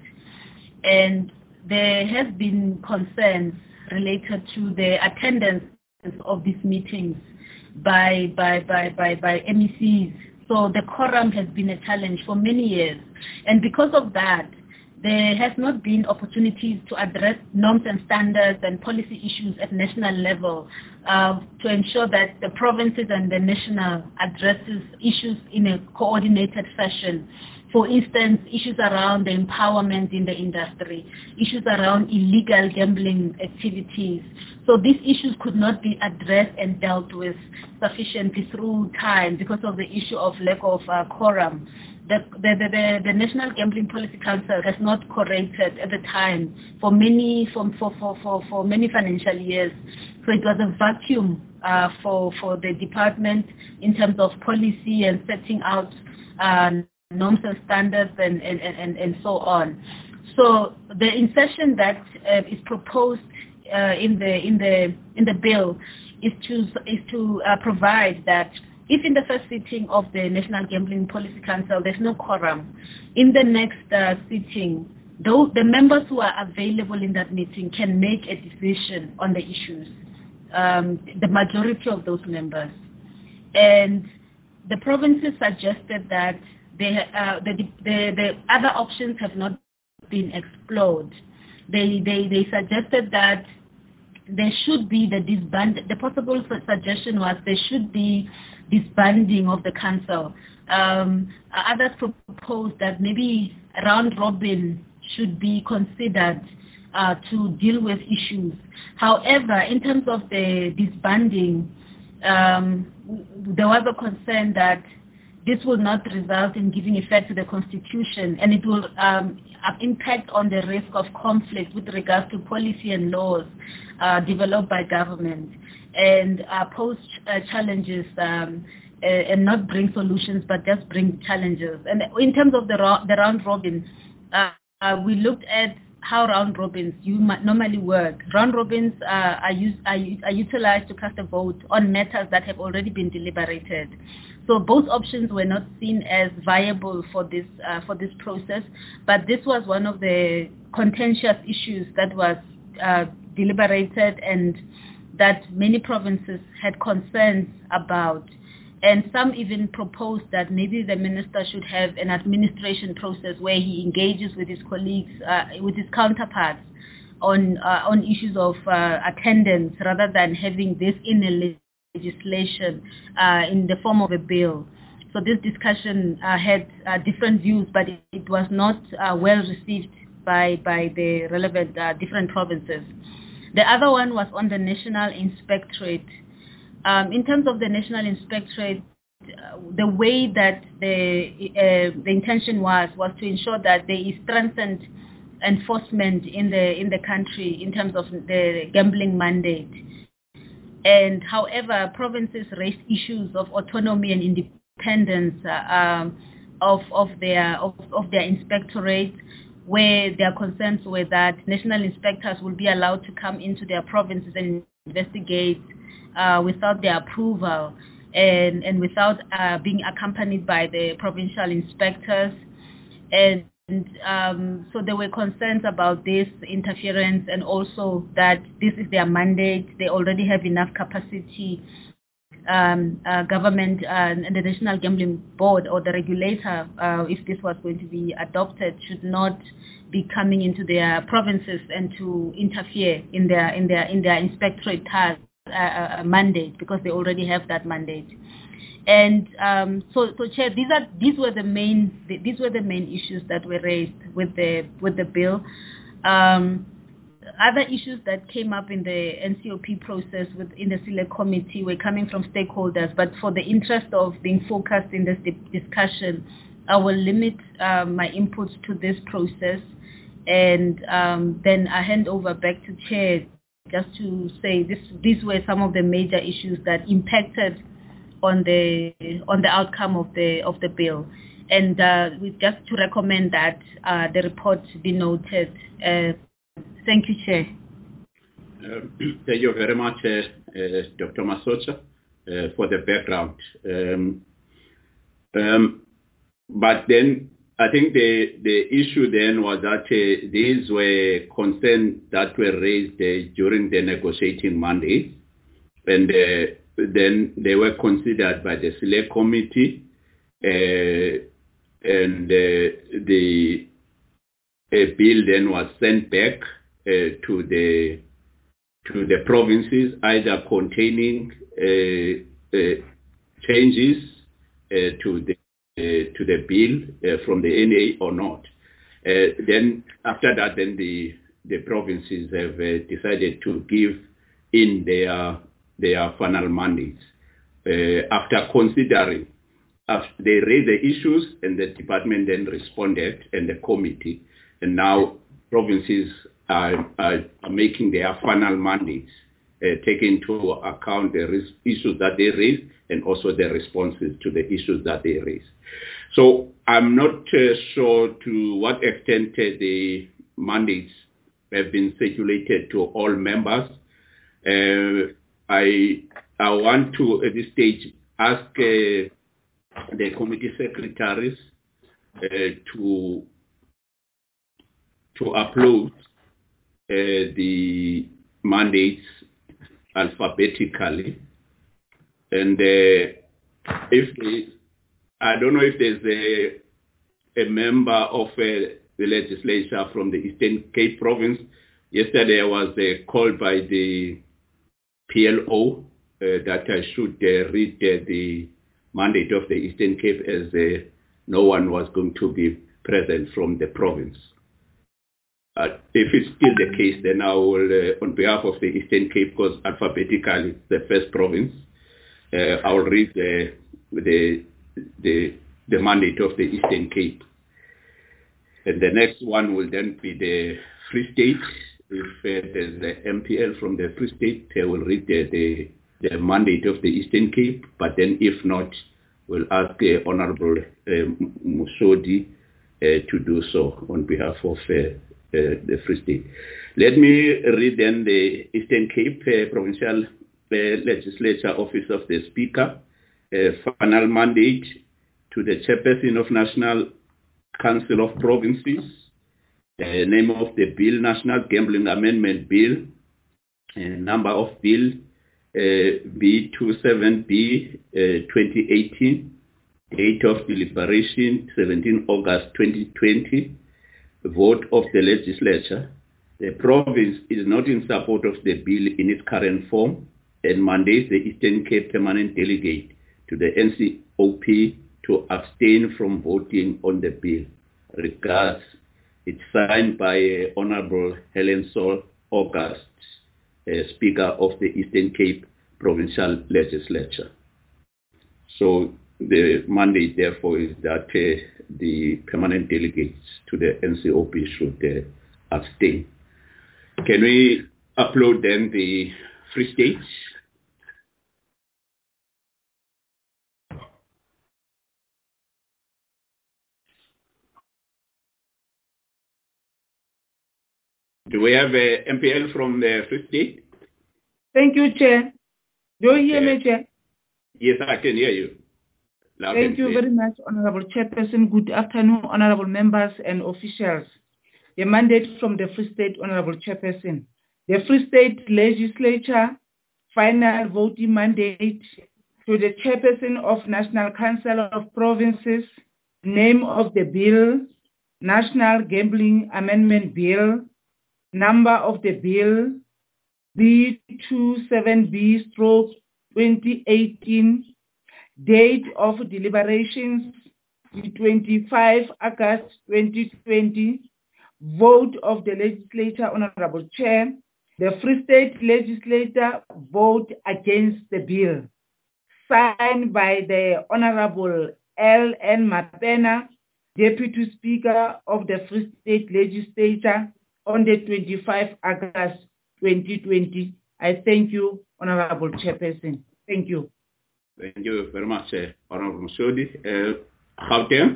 And there has been concerns related to the attendance of these meetings by, by, by, by, by M E Cs. So the quorum has been a challenge for many years. And because of that, there has not been opportunities to address norms and standards and policy issues at national level uh, to ensure that the provinces and the national addresses issues in a coordinated fashion. For instance, issues around the empowerment in the industry, issues around illegal gambling activities. So these issues could not be addressed and dealt with sufficiently through time because of the issue of lack of uh, quorum. The, the, the, the National Gambling Policy Council has not corrected at the time for many for, for, for, for, for many financial years. So it was a vacuum uh, for, for the department in terms of policy and setting out uh, norms and standards and, and, and, and so on. So the insertion that uh, is proposed uh, in the in the in the bill is to is to uh, provide that if in the first sitting of the National Gambling Policy Council there's no quorum, in the next uh, sitting, though the members who are available in that meeting can make a decision on the issues, um, the majority of those members. And the provinces suggested that they, uh, the, the, the other options have not been explored. They, they, they suggested that there should be the disband. The possible suggestion was there should be disbanding of the council. Um, others proposed that maybe round robin should be considered uh, to deal with issues. However, in terms of the disbanding, um, there was a concern that this will not result in giving effect to the Constitution, and it will um, impact on the risk of conflict with regards to policy and laws uh, developed by government, and uh, pose uh, challenges um, uh, and not bring solutions, but just bring challenges. And in terms of the, ro- the round robin, uh, uh, we looked at how round robins you normally work. Round robins uh, are, used, are, are utilized to cast a vote on matters that have already been deliberated. So both options were not seen as viable for this uh, for this process, but this was one of the contentious issues that was uh, deliberated and that many provinces had concerns about. And some even proposed that maybe the minister should have an administration process where he engages with his colleagues, uh, with his counterparts on uh, on issues of uh, attendance rather than having this in a legislation uh, in the form of a bill. So this discussion uh, had uh, different views, but it, it was not uh, well received by, by the relevant uh, different provinces. The other one was on the National Inspectorate. Um, in terms of the National Inspectorate, uh, the way that the, uh, the intention was, was to ensure that there is strengthened enforcement in the, in the country in terms of the gambling mandate. And however, provinces raised issues of autonomy and independence uh, um, of, of, their, of, of their inspectorate, where their concerns were that national inspectors will be allowed to come into their provinces and investigate uh, without their approval and, and without uh, being accompanied by the provincial inspectors. And And um, so there were concerns about this interference, and also that this is their mandate. They already have enough capacity um, uh, government uh, and the National Gambling Board or the regulator, uh, if this was going to be adopted, should not be coming into their provinces and to interfere in their in their in their inspectorate task, uh, uh, mandate, because they already have that mandate. And um, so, so Chair, these are these were the main these were the main issues that were raised with the with the bill. Um, other issues that came up in the N C O P process within the Select Committee were coming from stakeholders, but for the interest of being focused in this di- discussion, I will limit uh, my inputs to this process, and um, then I hand over back to Chair just to say this. These were some of the major issues that impacted on the on the outcome of the of the bill, and uh, we just to recommend that uh, the report be noted. Uh, thank you, Chair. Uh, thank you very much, uh, uh, Doctor Masocha, uh, for the background. Um, um, but then I think the the issue then was that uh, these were concerns that were raised uh, during the negotiating mandate, and uh, then they were considered by the Select Committee, uh, and uh, the a bill then was sent back uh, to the to the provinces, either containing uh, uh, changes uh, to the uh, to the bill uh, from the N A or not. Uh, then after that, then the the provinces have uh, decided to give in their their final mandates uh, after considering. After they raised the issues, and the department then responded, and the committee, and now provinces are, are, are making their final mandates, uh, taking into account the ris- issues that they raised and also the responses to the issues that they raised. So I'm not uh, sure to what extent uh, the mandates have been circulated to all members. Uh, I I want to at this stage ask uh, the committee secretaries uh, to to upload uh, the mandates alphabetically, and uh, if they, I don't know if there's a a member of uh, the legislature from the Eastern Cape province. Yesterday I was uh, called by the P L O uh, that I should uh, read uh, the mandate of the Eastern Cape, as uh, no one was going to be present from the province. Uh, if it's still the case, then I will, uh, on behalf of the Eastern Cape, because alphabetically it's the first province, uh, I will read the, the the the mandate of the Eastern Cape. And the next one will then be the Free State. If uh, there's the M P L from the Free State, they will read the, the, the mandate of the Eastern Cape. But then if not, we'll ask uh, Honorable uh, Musodi uh, to do so on behalf of uh, uh, the Free State. Let me read then the Eastern Cape uh, Provincial uh, Legislature Office of the Speaker, uh, final mandate to the Chairperson of National Council of Provinces. Uh, name of the bill, National Gambling Amendment Bill, uh, number of bill uh, B twenty-seven B uh, twenty eighteen, date of deliberation seventeenth August twenty twenty, vote of the legislature. The province is not in support of the bill in its current form and mandates the Eastern Cape Permanent Delegate to the N C O P to abstain from voting on the bill. Regards, it's signed by uh, Honorable Helen Sol August, uh, Speaker of the Eastern Cape Provincial Legislature. So the mandate, therefore, is that uh, the permanent delegates to the N C O P should uh, abstain. Can we upload then the Free State? Do we have a M P L from the Free State? Thank you, Chair. Do you hear Yeah. me, Chair? Yes, I can hear you. Loud Thank and you clear. very much, Honorable Chairperson. Good afternoon, Honorable members and officials. The mandate from the Free State, Honorable Chairperson. The Free State Legislature final voting mandate to the Chairperson of National Council of Provinces, name of the bill, National Gambling Amendment Bill, number of the bill, B twenty-seven B twenty eighteen, date of deliberations, the twenty-fifth of August twenty twenty, vote of the legislature, Honorable Chair. The Free State legislature vote against the bill. Signed by the Honorable L N Mapena, Deputy Speaker of the Free State legislature, on the twenty-fifth of August twenty twenty. I thank you, Honorable Chairperson. Thank you. Thank you very much, uh, Honorable Msodi. Uh, Gauteng.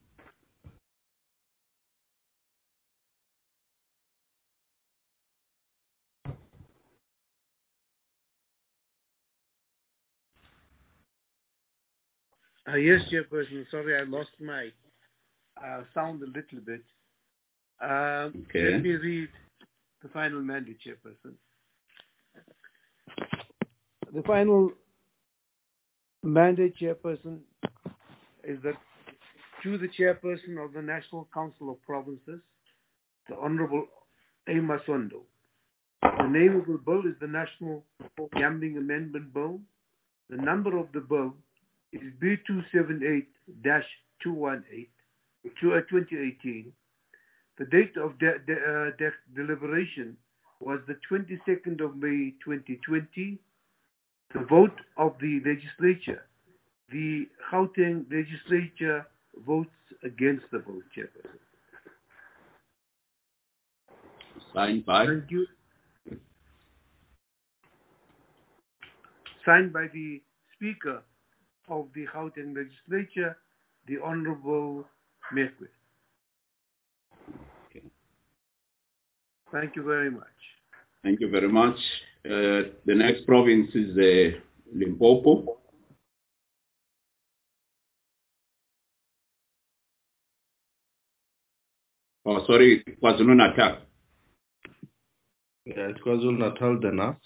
Uh, yes, Chairperson. Sorry, I lost my uh, sound a little bit. Uh, Okay. Let me read the final mandate, Chairperson. The final mandate, Chairperson, is that to the Chairperson of the National Council of Provinces, the Honorable A. Masondo. The name of the bill is the National Gambling Amendment Bill. The number of the bill is B two seventy-eight dash two eighteen, twenty eighteen. The date of de- de- uh, de- deliberation was the twenty-second of May twenty twenty. The vote of the legislature, the Gauteng legislature votes against the bill, Chairperson. Signed by? Thank you. Signed by the Speaker of the Gauteng legislature, the Honorable Mekwe. Okay. Thank you very much. Thank you very much. Uh, the next province is uh, Limpopo. Oh, sorry, KwaZulu-Natal. Yeah, it's KwaZulu-Natal then, huh?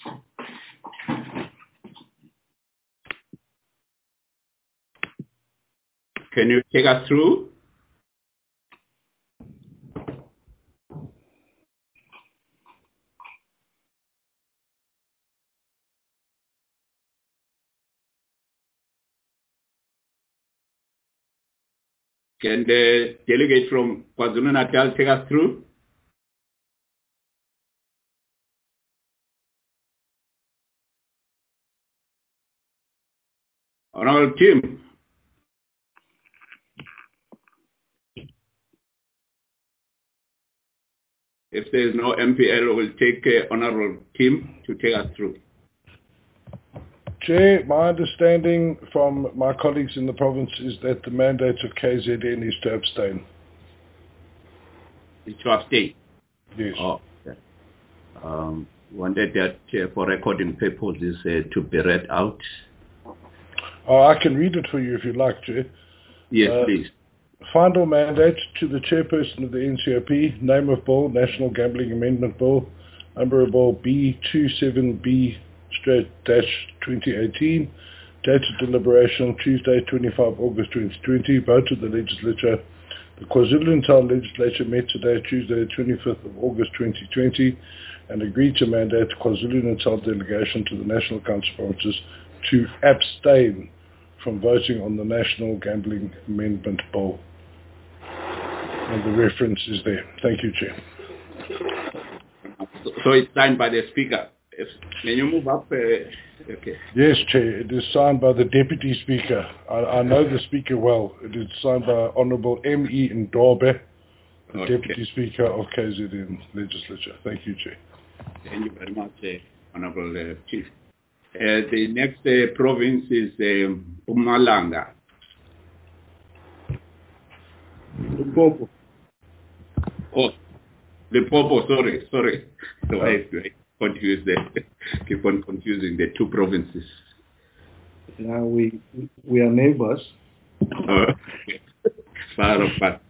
Can you take us through? Can the delegate from KwaZulu-Natal take us through? Honorable Tim. If there is no M P L, we'll take uh, Honorable Tim to take us through. Chair, my understanding from my colleagues in the province is that the mandate of K Z N is to abstain. Is to abstain? Yes. Oh, okay. Um, wanted that uh, for recording purposes uh, to be read out. Oh, I can read it for you if you like, Chair. Yes, uh, please. Final mandate to the Chairperson of the N C O P, name of Bill, National Gambling Amendment Bill, number of Bill B twenty-seven B twenty eighteen, date of deliberation Tuesday, twenty-fifth of August twenty twenty, vote of the legislature. The KwaZulu-Natal legislature met today, Tuesday, twenty-fifth of August twenty twenty, and agreed to mandate the KwaZulu-Natal delegation to the National Council of Provinces to abstain from voting on the National Gambling Amendment Bill. And the reference is there. Thank you, Chair. So, so it's signed by the Speaker. If, can you move up? Uh, okay. Yes, Chair. It is signed by the Deputy Speaker. I, I know the Speaker well. It is signed by Honourable M E Ndorbe, the Okay. Deputy Speaker of K Z N Legislature. Thank you, Chair. Thank you very much, uh, Honourable uh, Chief. Uh, the next uh, province is um, Mpumalanga. Limpopo. Oh, Limpopo, sorry, sorry. So I, I confused the, keep on confusing the two provinces. Yeah, we we are neighbors. Oh, okay. Far apart.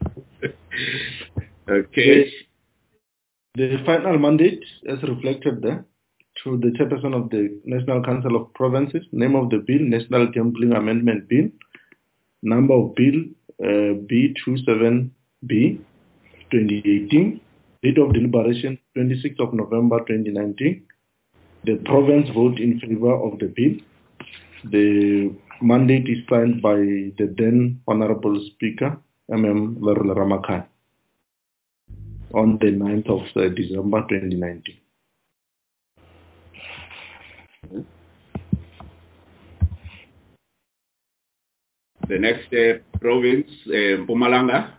Okay. The, the final mandate, as reflected there, to the chairperson of the National Council of Provinces. Name of the bill, National Gambling Amendment Bill. Number of bill uh, B twenty-seven B twenty eighteen. Date of deliberation twenty-sixth of November twenty nineteen. The province vote in favor of the bill. The mandate is signed by the then Honorable Speaker, M M Verula Ramakai, on the ninth of uh, December twenty nineteen. The next uh, province, uh, Mpumalanga.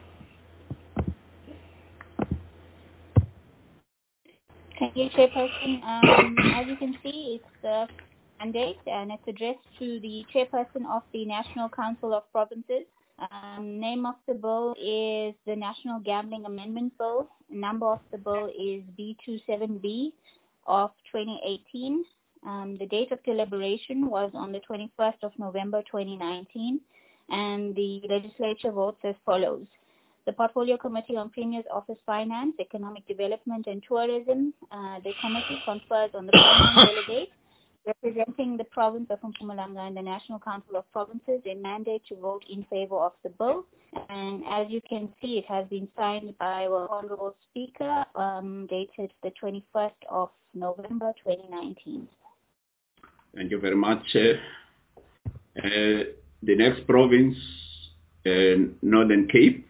Thank you, Chairperson. Um, as you can see, it's the mandate and it's addressed to the Chairperson of the National Council of Provinces. Um, name of the bill is the National Gambling Amendment Bill. Number of the bill is B twenty-seven B of twenty eighteen. Um, the date of deliberation was on the twenty-first of November twenty nineteen, and the legislature votes as follows. The Portfolio Committee on Premier's Office Finance, Economic Development and Tourism, uh, the committee confers on the following delegate representing the province of Mpumalanga and the National Council of Provinces a mandate to vote in favor of the bill. And as you can see, it has been signed by our Honorable Speaker, um, dated the twenty-first of November twenty nineteen. Thank you very much. Uh, uh, the next province, uh, Northern Cape.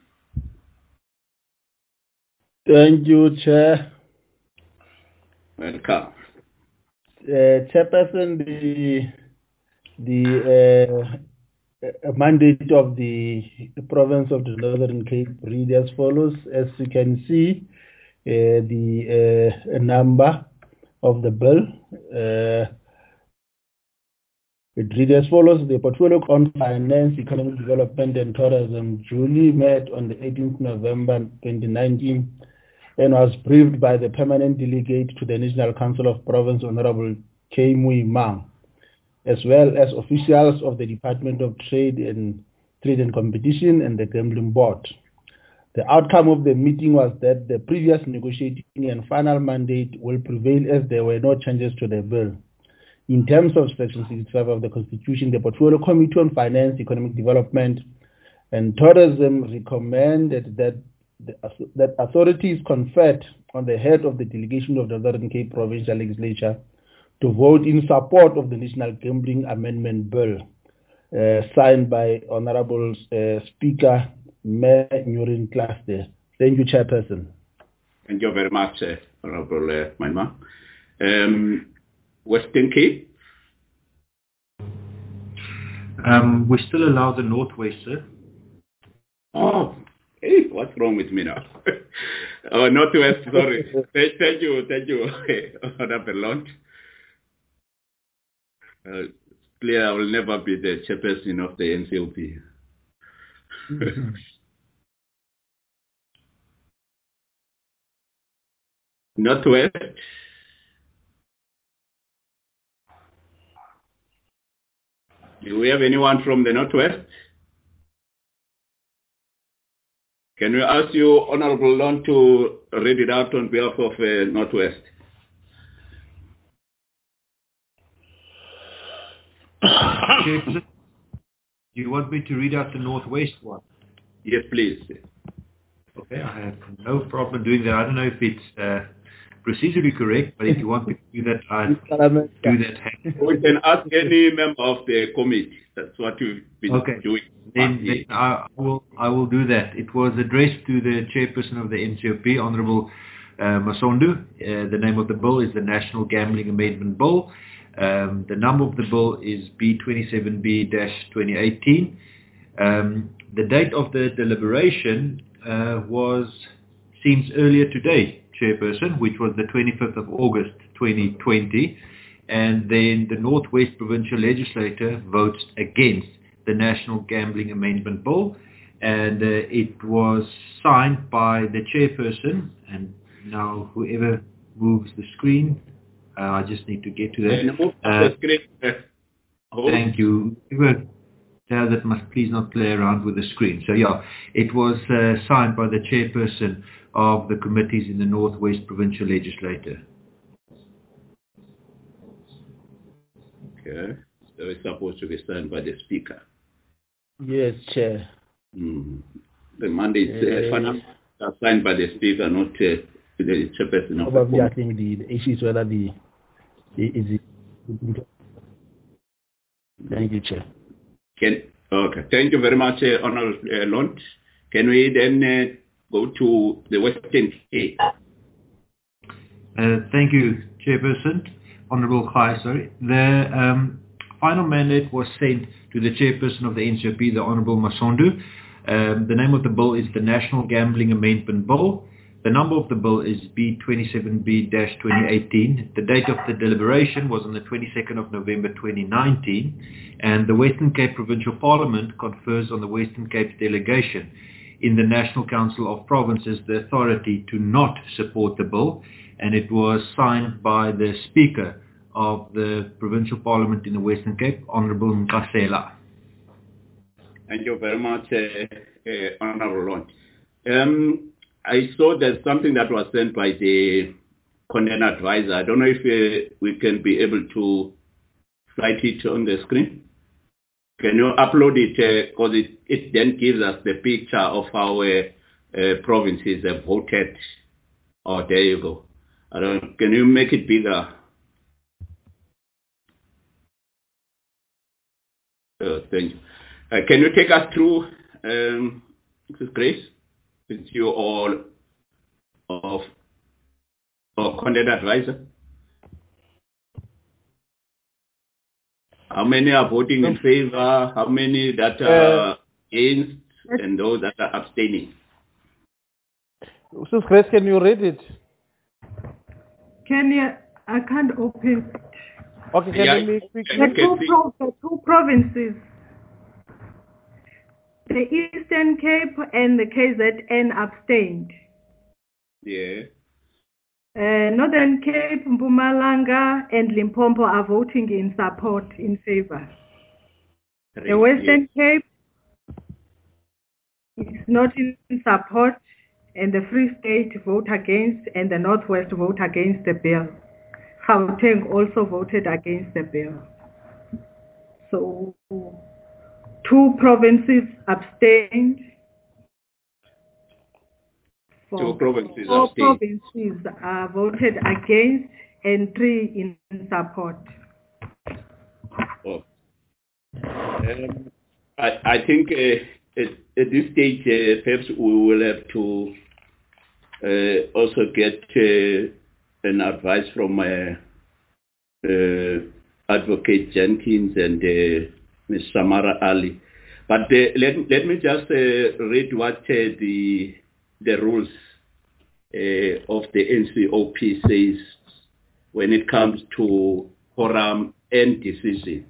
Thank you, Chair. Welcome. Uh, Chairperson, the the uh, mandate of the, the province of the Northern Cape read as follows. As you can see, uh, the uh, number of the bill. Uh, It reads as follows. The Portfolio on Finance, Economic Development and Tourism duly met on the eighteenth of November twenty nineteen and was briefed by the permanent delegate to the National Council of Province, Honorable K. Mui Mang, as well as officials of the Department of Trade and Trade and Competition and the Gambling Board. The outcome of the meeting was that the previous negotiating and final mandate will prevail as there were no changes to the bill. In terms of Section sixty-five of the Constitution, the Portfolio Committee on Finance, Economic Development and Tourism recommended that the, that authority is conferred on the head of the delegation of the Northern Cape Provincial Legislature to vote in support of the National Gambling Amendment Bill, uh, signed by Honorable uh, Speaker Mayor Nurin Klaste. Thank you, Chairperson. Thank you very much, uh, Honorable uh, Maima. Um, Western Cape? Um, we still allow the Northwest, sir. Oh, hey, what's wrong with me now? Oh, Northwest, sorry. thank, thank you, thank you, Honorable Lund. Uh, it's clear I will never be the chairperson of the N C L P. Mm-hmm. Northwest? Do we have anyone from the Northwest? Can we ask you, Honorable Lund, to read it out on behalf of uh, Northwest? Do you want me to read out the Northwest one? Yes, please. Okay, I have no problem doing that. I don't know if it's uh, procedurally correct, but if you want me to do that, I'll do that. We can ask any member of the committee. That's what we've been okay. doing. Then, then I will I will do that. It was addressed to the chairperson of the N C O P, Honorable uh, Masondu. Uh, the name of the bill is the National Gambling Amendment Bill. Um, the number of the bill is B twenty-seven B twenty eighteen. Um, the date of the deliberation uh, was seems earlier today, Chairperson, which was the twenty-fifth of August twenty twenty, and then the Northwest Provincial Legislature votes against the National Gambling Amendment Bill, and uh, it was signed by the Chairperson, and now whoever moves the screen, uh, I just need to get to that. Uh, thank you. Whoever does that must please not play around with the screen. So yeah, it was uh, signed by the Chairperson of the committees in the Northwest Provincial Legislature. Okay. So it's supposed to be signed by the Speaker. Yes, Chair. Mm. The mandates uh, Uh, are signed by the Speaker, not uh, the chairperson of the Probably, I board. think the, the issue is whether the, the is it. Thank you, Chair. Can, okay. Thank you very much, uh, Honourable uh, Lund. Can we then uh, go to the Western Cape? Uh, thank you, Chairperson. Honourable Khai, sorry. The um, final mandate was sent to the Chairperson of the N C O P, the Honourable Masondu. Um, the name of the bill is the National Gambling Amendment Bill. The number of the bill is B twenty-seven B twenty eighteen. The date of the deliberation was on the twenty-second of November twenty nineteen, and the Western Cape Provincial Parliament confers on the Western Cape's delegation in the National Council of Provinces the authority to not support the bill, and it was signed by the Speaker of the Provincial Parliament in the Western Cape, Honourable Nkasela. Thank you very much, uh, uh, Honourable Lund. Um, I saw there's something that was sent by the content advisor. I don't know if uh, we can be able to write it on the screen. Can you upload it? Because uh, it, it then gives us the picture of how uh, uh, provinces have voted. Oh, there you go. I don't, can you make it bigger? Uh, thank you. Uh, can you take us through, um, Missus Grace, with you all of our content advisor? How many are voting in favor? How many that are uh, against, and those that are abstaining? Missus Grace, can you read it? Can you? I can't open it. Okay, can Yeah, let me speak? The two, pro, the two provinces, the Eastern Cape and the K Z N abstained. Yeah. Uh, Northern Cape, Mpumalanga and Limpopo are voting in support, in favor. The Western Yeah. Cape is not in support, and the Free State vote against, and the Northwest vote against the bill. Gauteng also voted against the bill. So two provinces abstained. Two provinces Four abstained. provinces uh, voted against and three in support. Oh. Um, I, I think uh, at, at this stage, uh, perhaps we will have to uh, also get uh, an advice from uh, uh, Advocate Jenkins and uh, Miz Samara Ali. But uh, let, let me just uh, read what uh, the the rules uh, of the N C O P says when it comes to quorum and decisions.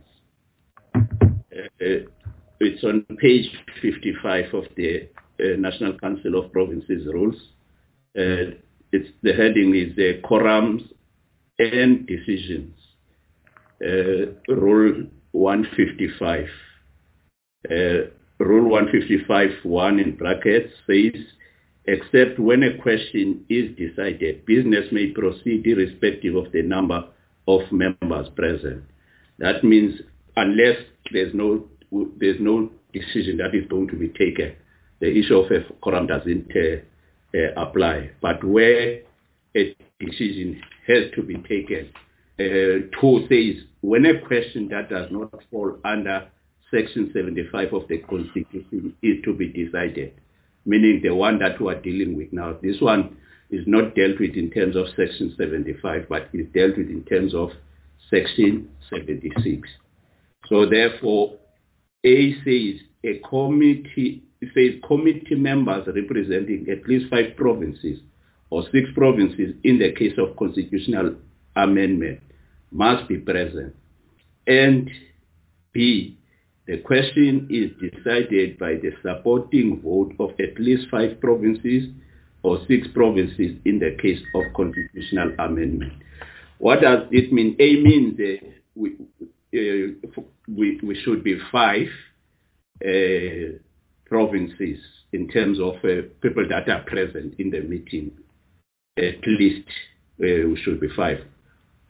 Uh, it's on page fifty-five of the uh, National Council of Provinces rules. Uh, it's the heading is the quorums and decisions. Uh, rule one fifty-five. Uh, rule one fifty-five one in brackets says, except when a question is decided, business may proceed irrespective of the number of members present. That means unless there's no there's no decision that is going to be taken, the issue of a quorum doesn't uh, uh, apply. But where a decision has to be taken, uh, two says when a question that does not fall under Section seventy-five of the Constitution is to be decided, meaning the one that we are dealing with now. This one is not dealt with in terms of Section seventy-five, but is dealt with in terms of Section seventy-six. So therefore, A says a committee it says committee members representing at least five provinces or six provinces in the case of constitutional amendment must be present. And B, the question is decided by the supporting vote of at least five provinces or six provinces in the case of constitutional amendment. What does it mean? A means uh, we, uh, we, we should be five uh, provinces in terms of uh, people that are present in the meeting. At least uh, we should be five.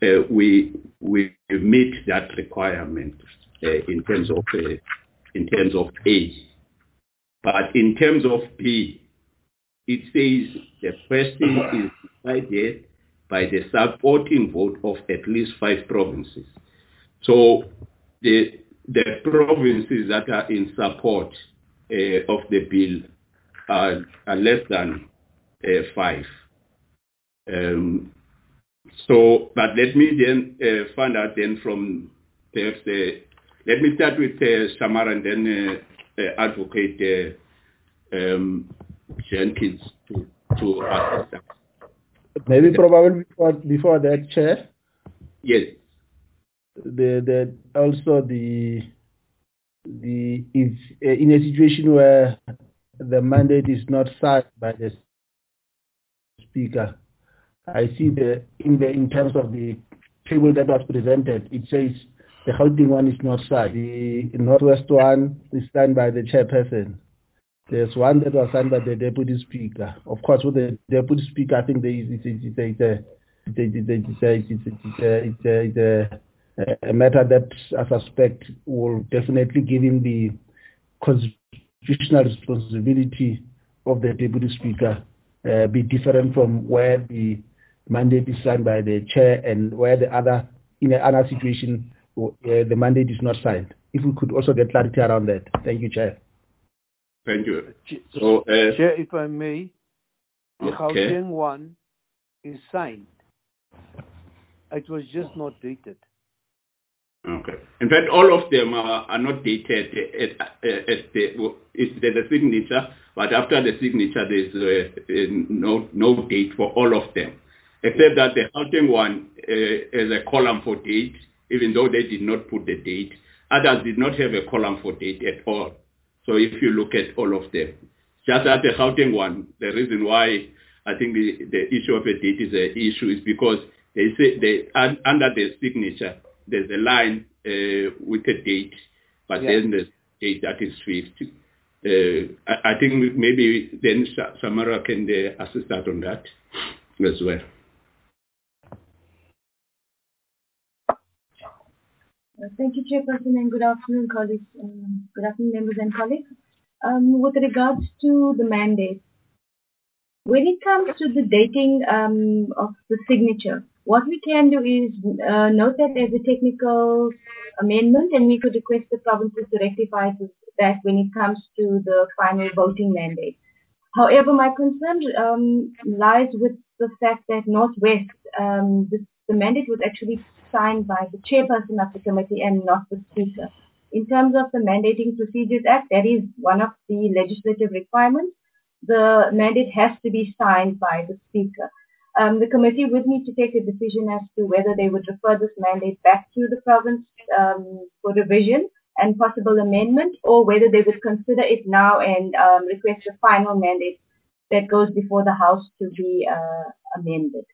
uh, we we meet that requirement uh, in terms of uh, in terms of A. But in terms of B, it says the question is decided by the supporting vote of at least five provinces. So the the provinces that are in support uh, of the bill are, are less than uh, five. Um, so, but let me then uh, find out then from perhaps the, let me start with uh, Samara and then uh, uh, Advocate uh, um, Jenkins to, to assist us. Maybe probably before, before that, Chair. Yes. The, the also the the if uh, in a situation where the mandate is not signed by the Speaker, I see the in the in terms of the table that was presented, it says the Gauteng one is not signed. The Northwest one is signed by the chairperson. There's one that was signed by the Deputy Speaker. Of course, with the Deputy Speaker, I think there is it's a it's a it's a it's a it's a it's a it's a a matter that I suspect will definitely give him the constitutional responsibility of the Deputy Speaker uh, be different from where the mandate is signed by the chair and where the other, in another situation, uh, the mandate is not signed. If we could also get clarity around that. Thank you, Chair. Thank you. So, uh, Chair, if I may, the okay. Gauteng one is signed. It was just not dated. Okay. In fact, all of them are, are not dated at, at, at the, it's the signature, but after the signature, there's uh, no no date for all of them, except that the Gauteng one uh, has a column for date, even though they did not put the date. Others did not have a column for date at all. So if you look at all of them, just at the Gauteng one, the reason why I think the, the issue of a date is an issue is because they say they under the signature, there's a line uh, with a date, but yeah. then the date that is fixed. Uh, I, I think maybe then Samara can uh, assist that on that as well. Thank you, Chairperson, and good afternoon, colleagues. Um, good afternoon, members and colleagues. Um, with regards to the mandate, when it comes to the dating um, of the signature, what we can do is uh, note that as a technical amendment, and we could request the provinces to rectify that when it comes to the final voting mandate. However, my concern um, lies with the fact that Northwest, um, this, the mandate was actually signed by the chairperson of the committee and not the speaker. In terms of the Mandating Procedures Act, that is one of the legislative requirements. The mandate has to be signed by the speaker. Um, the committee would need to take a decision as to whether they would refer this mandate back to the province um, for revision and possible amendment, or whether they would consider it now and um, request a final mandate that goes before the House to be uh, amended.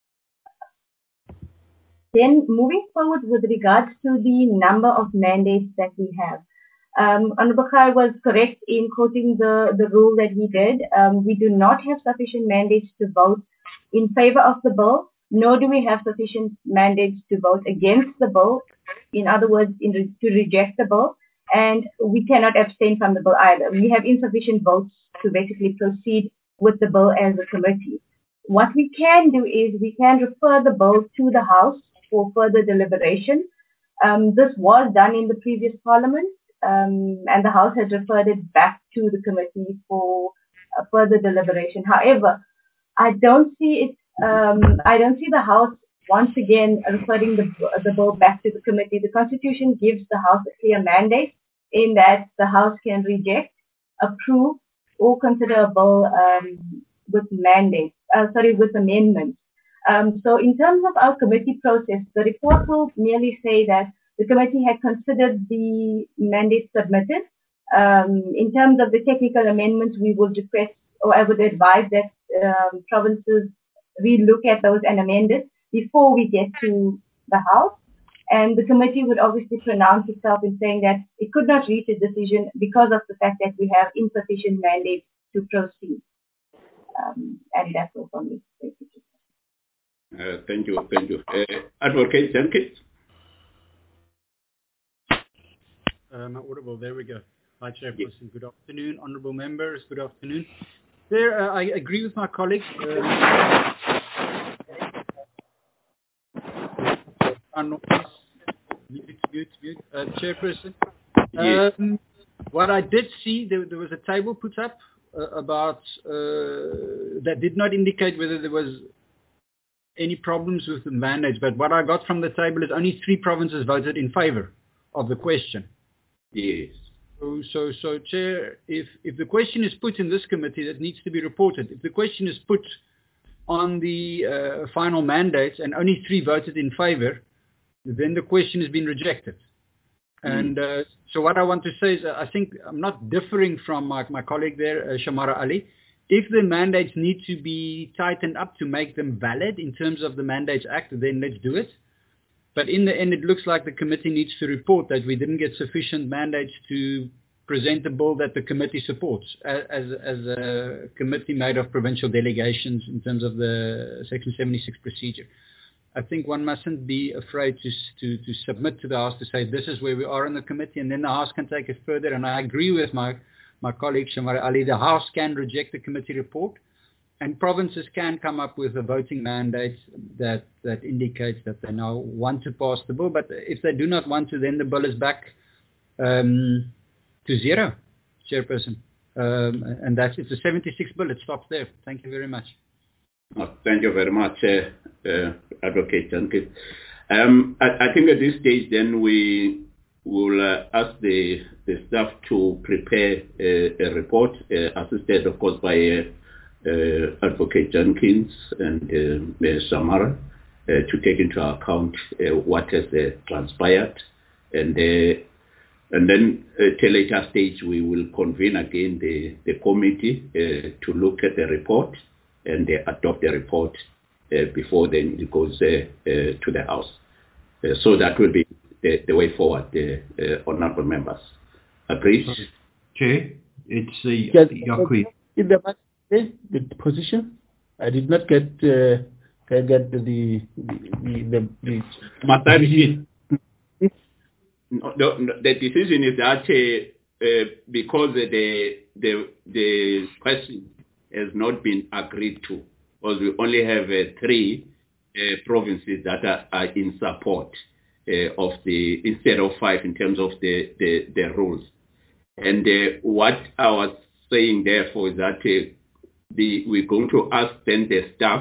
Then moving forward with regards to the number of mandates that we have. Um, Honorable Khai was correct in quoting the, the rule that he did. Um, we do not have sufficient mandates to vote in favor of the bill, nor do we have sufficient mandates to vote against the bill. In other words, in re to reject the bill, and we cannot abstain from the bill either. We have insufficient votes to basically proceed with the bill as a committee. What we can do is we can refer the bill to the House for further deliberation. Um, this was done in the previous Parliament, um, and the House has referred it back to the committee for uh, further deliberation. However, I don't see it. Um, I don't see the House once again referring the, the bill back to the committee. The Constitution gives the House a clear mandate in that the House can reject, approve, or consider a bill um, with mandate. Uh, sorry, with amendments. Um, so in terms of our committee process, the report will merely say that the committee had considered the mandate submitted. Um, in terms of the technical amendments, we would request, or I would advise that um, provinces relook at those and amend it before we get to the House. And the committee would obviously pronounce itself in saying that it could not reach a decision because of the fact that we have insufficient mandates to proceed. Um, and that's all from me. Thank you. Uh, thank you, thank you. Uh, Advocate Jenkins. Um, audible, there we go. Hi, Chairperson. Yes. Good afternoon, honourable members. Good afternoon. There, uh, I agree with my colleagues. Uh, mute, mute, mute. Uh, Chairperson. Yes. Um, what I did see, there, there was a table put up uh, about uh, that did not indicate whether there was any problems with the mandates, but what I got from the table is only three provinces voted in favour of the question. Yes. So, so, so, Chair, if, if the question is put in this committee, that needs to be reported. If the question is put on the uh, final mandates and only three voted in favour, then the question has been rejected. Mm. And uh, so what I want to say is uh, I think I'm not differing from my, my colleague there, uh, Shamara Ali. If the mandates need to be tightened up to make them valid in terms of the Mandates Act, then let's do it. But in the end, it looks like the committee needs to report that we didn't get sufficient mandates to present a bill that the committee supports as, as a committee made of provincial delegations in terms of the Section seventy-six procedure. I think one mustn't be afraid to, to, to submit to the House to say this is where we are in the committee, and then the House can take it further. And I agree with my, my colleague Shamara Ali, the House can reject the committee report. And provinces can come up with a voting mandate that, that indicates that they now want to pass the bill. But if they do not want to, then the bill is back um, to zero, Chairperson. Um, and that's it's a seventy-six bill. It stops there. Thank you very much. Oh, thank you very much, uh, uh, Advocate Jenkins. Um, I, I think at this stage, then we will uh, ask the, the staff to prepare uh, a report, uh, assisted, of course, by uh, Uh, Advocate Jenkins and uh, uh, Samara uh, to take into account uh, what has uh, transpired, and uh, and then at a later stage we will convene again the the committee uh, to look at the report and uh, adopt the report uh, before then it goes uh, uh, to the House. Uh, so that will be the, the way forward, uh, uh, honourable members. Agreed? Chair, it's uh, Yes, Yaqui. In the the position, I did not get uh, get the the the, the, the no, no, the decision is that uh, uh, because the the the question has not been agreed to, because we only have uh, three uh, provinces that are, are in support uh, of the instead of five in terms of the the, the rules, and uh, what I was saying therefore is that. Uh, The, we're going to ask then the staff,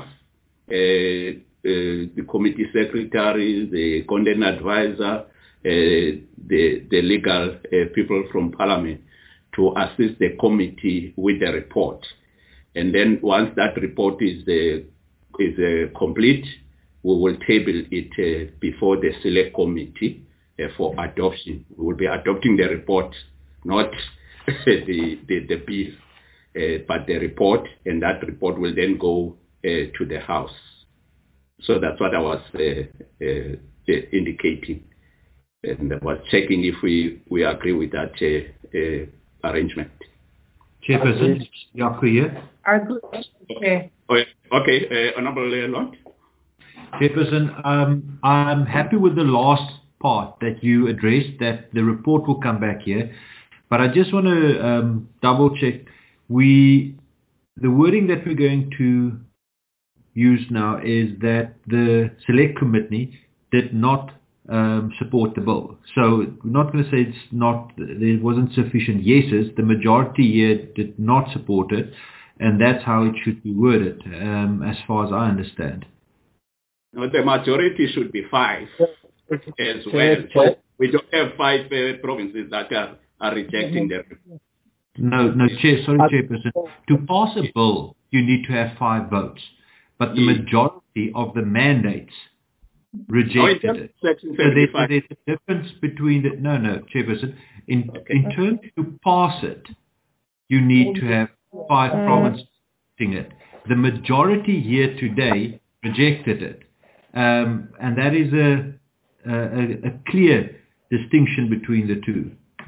uh, uh, the committee secretary, the content advisor, uh, the, the legal uh, people from Parliament to assist the committee with the report. And then once that report is, uh, is uh, complete, we will table it uh, before the select committee uh, for adoption. We will be adopting the report, not the, the, the bill. Uh, but the report, and that report will then go uh, to the House. So that's what I was uh, uh, uh, indicating. And I was checking if we, we agree with that uh, uh, arrangement. Chairperson, Yaqui here. Okay. Okay, uh, Honourable Lord. Chairperson, um, I'm happy with the last part that you addressed, that the report will come back here. But I just want to um, double check. We, the wording that we're going to use now is that the select committee did not um, support the bill. So we're not going to say it's not, there wasn't sufficient yeses. The majority here did not support it, and that's how it should be worded, um, as far as I understand. No, the majority should be five as well. So we don't have five uh, provinces that are, are rejecting the report. No, no, Chair, sorry, Chairperson. To pass a bill, you need to have five votes. But the majority of the mandates rejected oh, it. So there's, there's a difference between the... No, no, Chairperson. In, okay. in terms to pass it, you need to have five provinces rejecting it. The majority here today rejected it. Um, and that is a, a, a clear distinction between the two.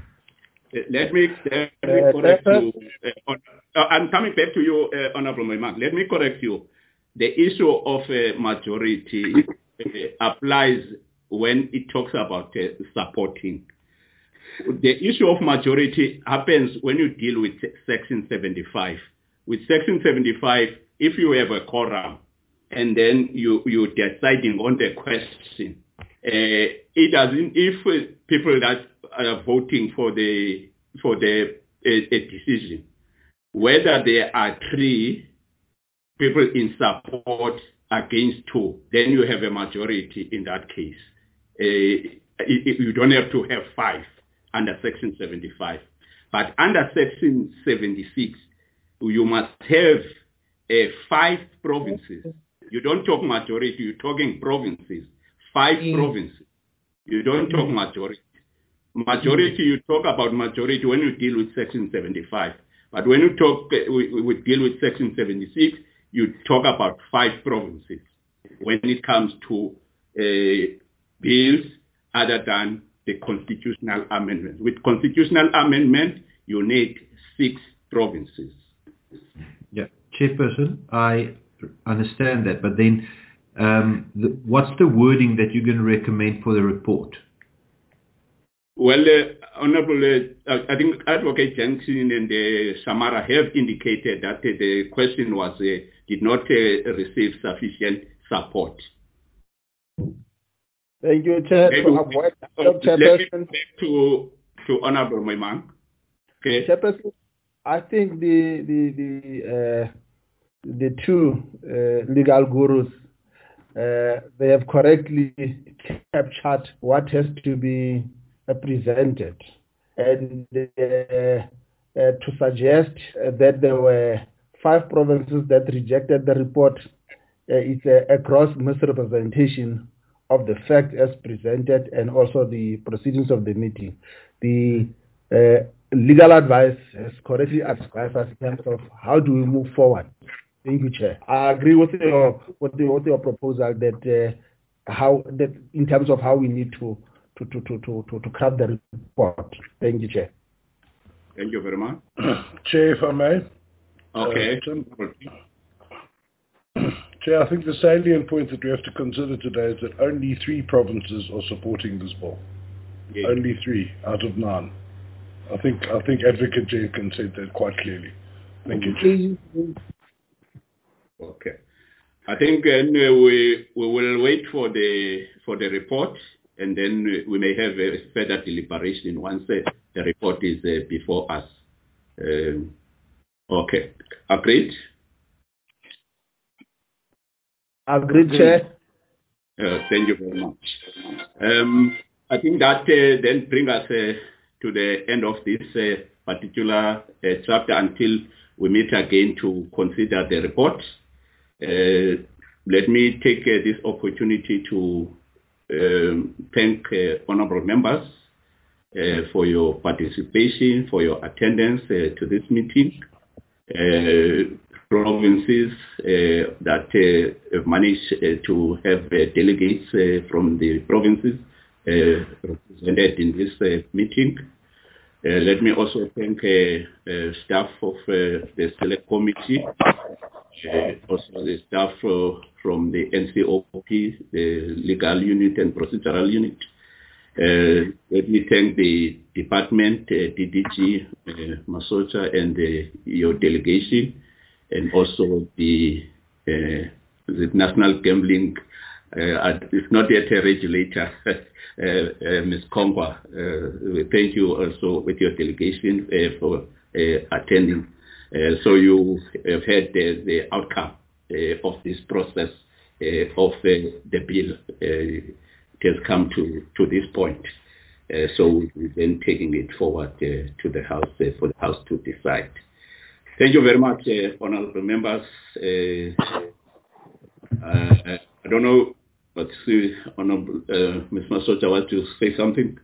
Let me, let me correct you. Uh, uh, I'm coming back to you, uh, Honourable Maimak. Let me correct you. the issue of a majority uh, applies when it talks about uh, supporting. The issue of majority happens when you deal with Section seventy-five. With Section seventy-five, if you have a quorum and then you, you're deciding on the question, uh, it doesn't, if uh, people that are voting for the, for the a, a decision, whether there are three people in support against two, then you have a majority in that case. Uh, it, you don't have to have five under Section seventy-five. But under Section seventy-six, you must have uh, five provinces. You don't talk majority, you're talking provinces. Five mm. provinces. You don't talk majority. Majority, you talk about majority when you deal with Section seventy-five. But when you talk, uh, we, we deal with Section seventy-six, you talk about five provinces when it comes to uh, bills other than the constitutional amendment. With constitutional amendment, you need six provinces. Yeah, Chairperson, I understand that, but then um, the, what's the wording that you're going to recommend for the report? Well, uh, Honorable, uh, I think Advocate Jensen and uh, Samara have indicated that uh, the question was uh, did not uh, receive sufficient support. Thank you, Chair. Maybe, To avoid, uh, Chairperson. Let me back to to Honorable Moimang. Okay. Chairperson, I think the the the uh, the two uh, legal gurus uh, they have correctly captured what has to be uh, presented, and uh, uh, to suggest uh, that there were five provinces that rejected the report uh, is a, a gross misrepresentation of the fact as presented and also the proceedings of the meeting. The uh, legal advice has correctly advised us in terms of how do we move forward. Thank you, Chair. I agree with your with, the, with your proposal that uh, how that in terms of how we need to to to to to to, to craft the report. Thank you, Chair. Thank you very much. Chair, if I may. Okay. Uh, Chair, I think the salient point that we have to consider today is that only three provinces are supporting this bill. Yeah. Only three out of nine. I think I think Advocate Jenkins said that quite clearly. Thank you, Chair. Okay. I think uh, we we will wait for the for the report, and then we may have a further deliberation once uh, the report is uh, before us. Um, okay. Agreed? Agreed, Chair. Uh, thank you very much. Um, I think that uh, then brings us uh, to the end of this uh, particular uh, chapter until we meet again to consider the report. Uh, let me take uh, this opportunity to um, thank uh, honorable members uh, for your participation, for your attendance uh, to this meeting. Uh, provinces uh, that uh, have managed uh, to have uh, delegates uh, from the provinces uh, represented in this uh, meeting. Uh, let me also thank uh, uh, staff of uh, the select committee, uh, also the staff uh, from the N C O P, the legal unit and procedural unit. Uh, let me thank the department, uh, D D G uh, Masocha and uh, your delegation, and also the, uh, the National Gambling, uh, it's not yet a regulator, uh, uh, Miz Kongwa. Uh, thank you also with your delegation uh, for uh, attending. Uh, so you have had the, the outcome uh, of this process uh, of uh, the bill. Uh, it has come to, to this point. Uh, so we're then taking it forward uh, to the House uh, for the House to decide. Thank you very much, uh, honorable members. Uh, uh, I don't know, but uh, honorable uh, Miz Masocha wants to say something.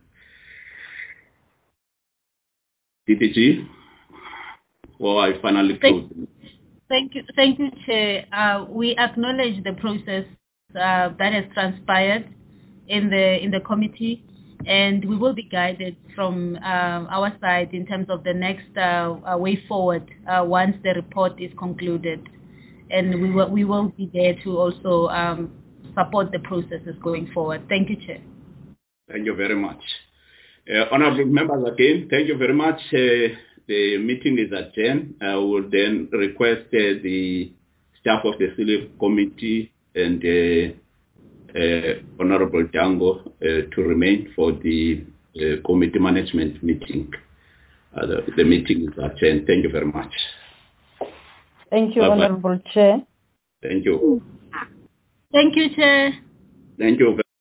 D D G, or I finally close. Thank you, thank you, Chair. Uh, we acknowledge the process uh, that has transpired in the in the committee, and we will be guided from uh, our side in terms of the next uh, uh, way forward uh, once the report is concluded. and we will, we will be there to also um, support the processes going forward. Thank you, Chair. Thank you very much. Uh, honorable members, again, thank you very much. Uh, the meeting is adjourned. I will then request uh, the staff of the Select Committee and uh, uh, Honorable Dango uh, to remain for the uh, committee management meeting. Uh, the, the meeting is adjourned. Thank you very much. Thank you, Bye-bye. Honorable Chair. Thank you. Thank you, Chair. Thank you.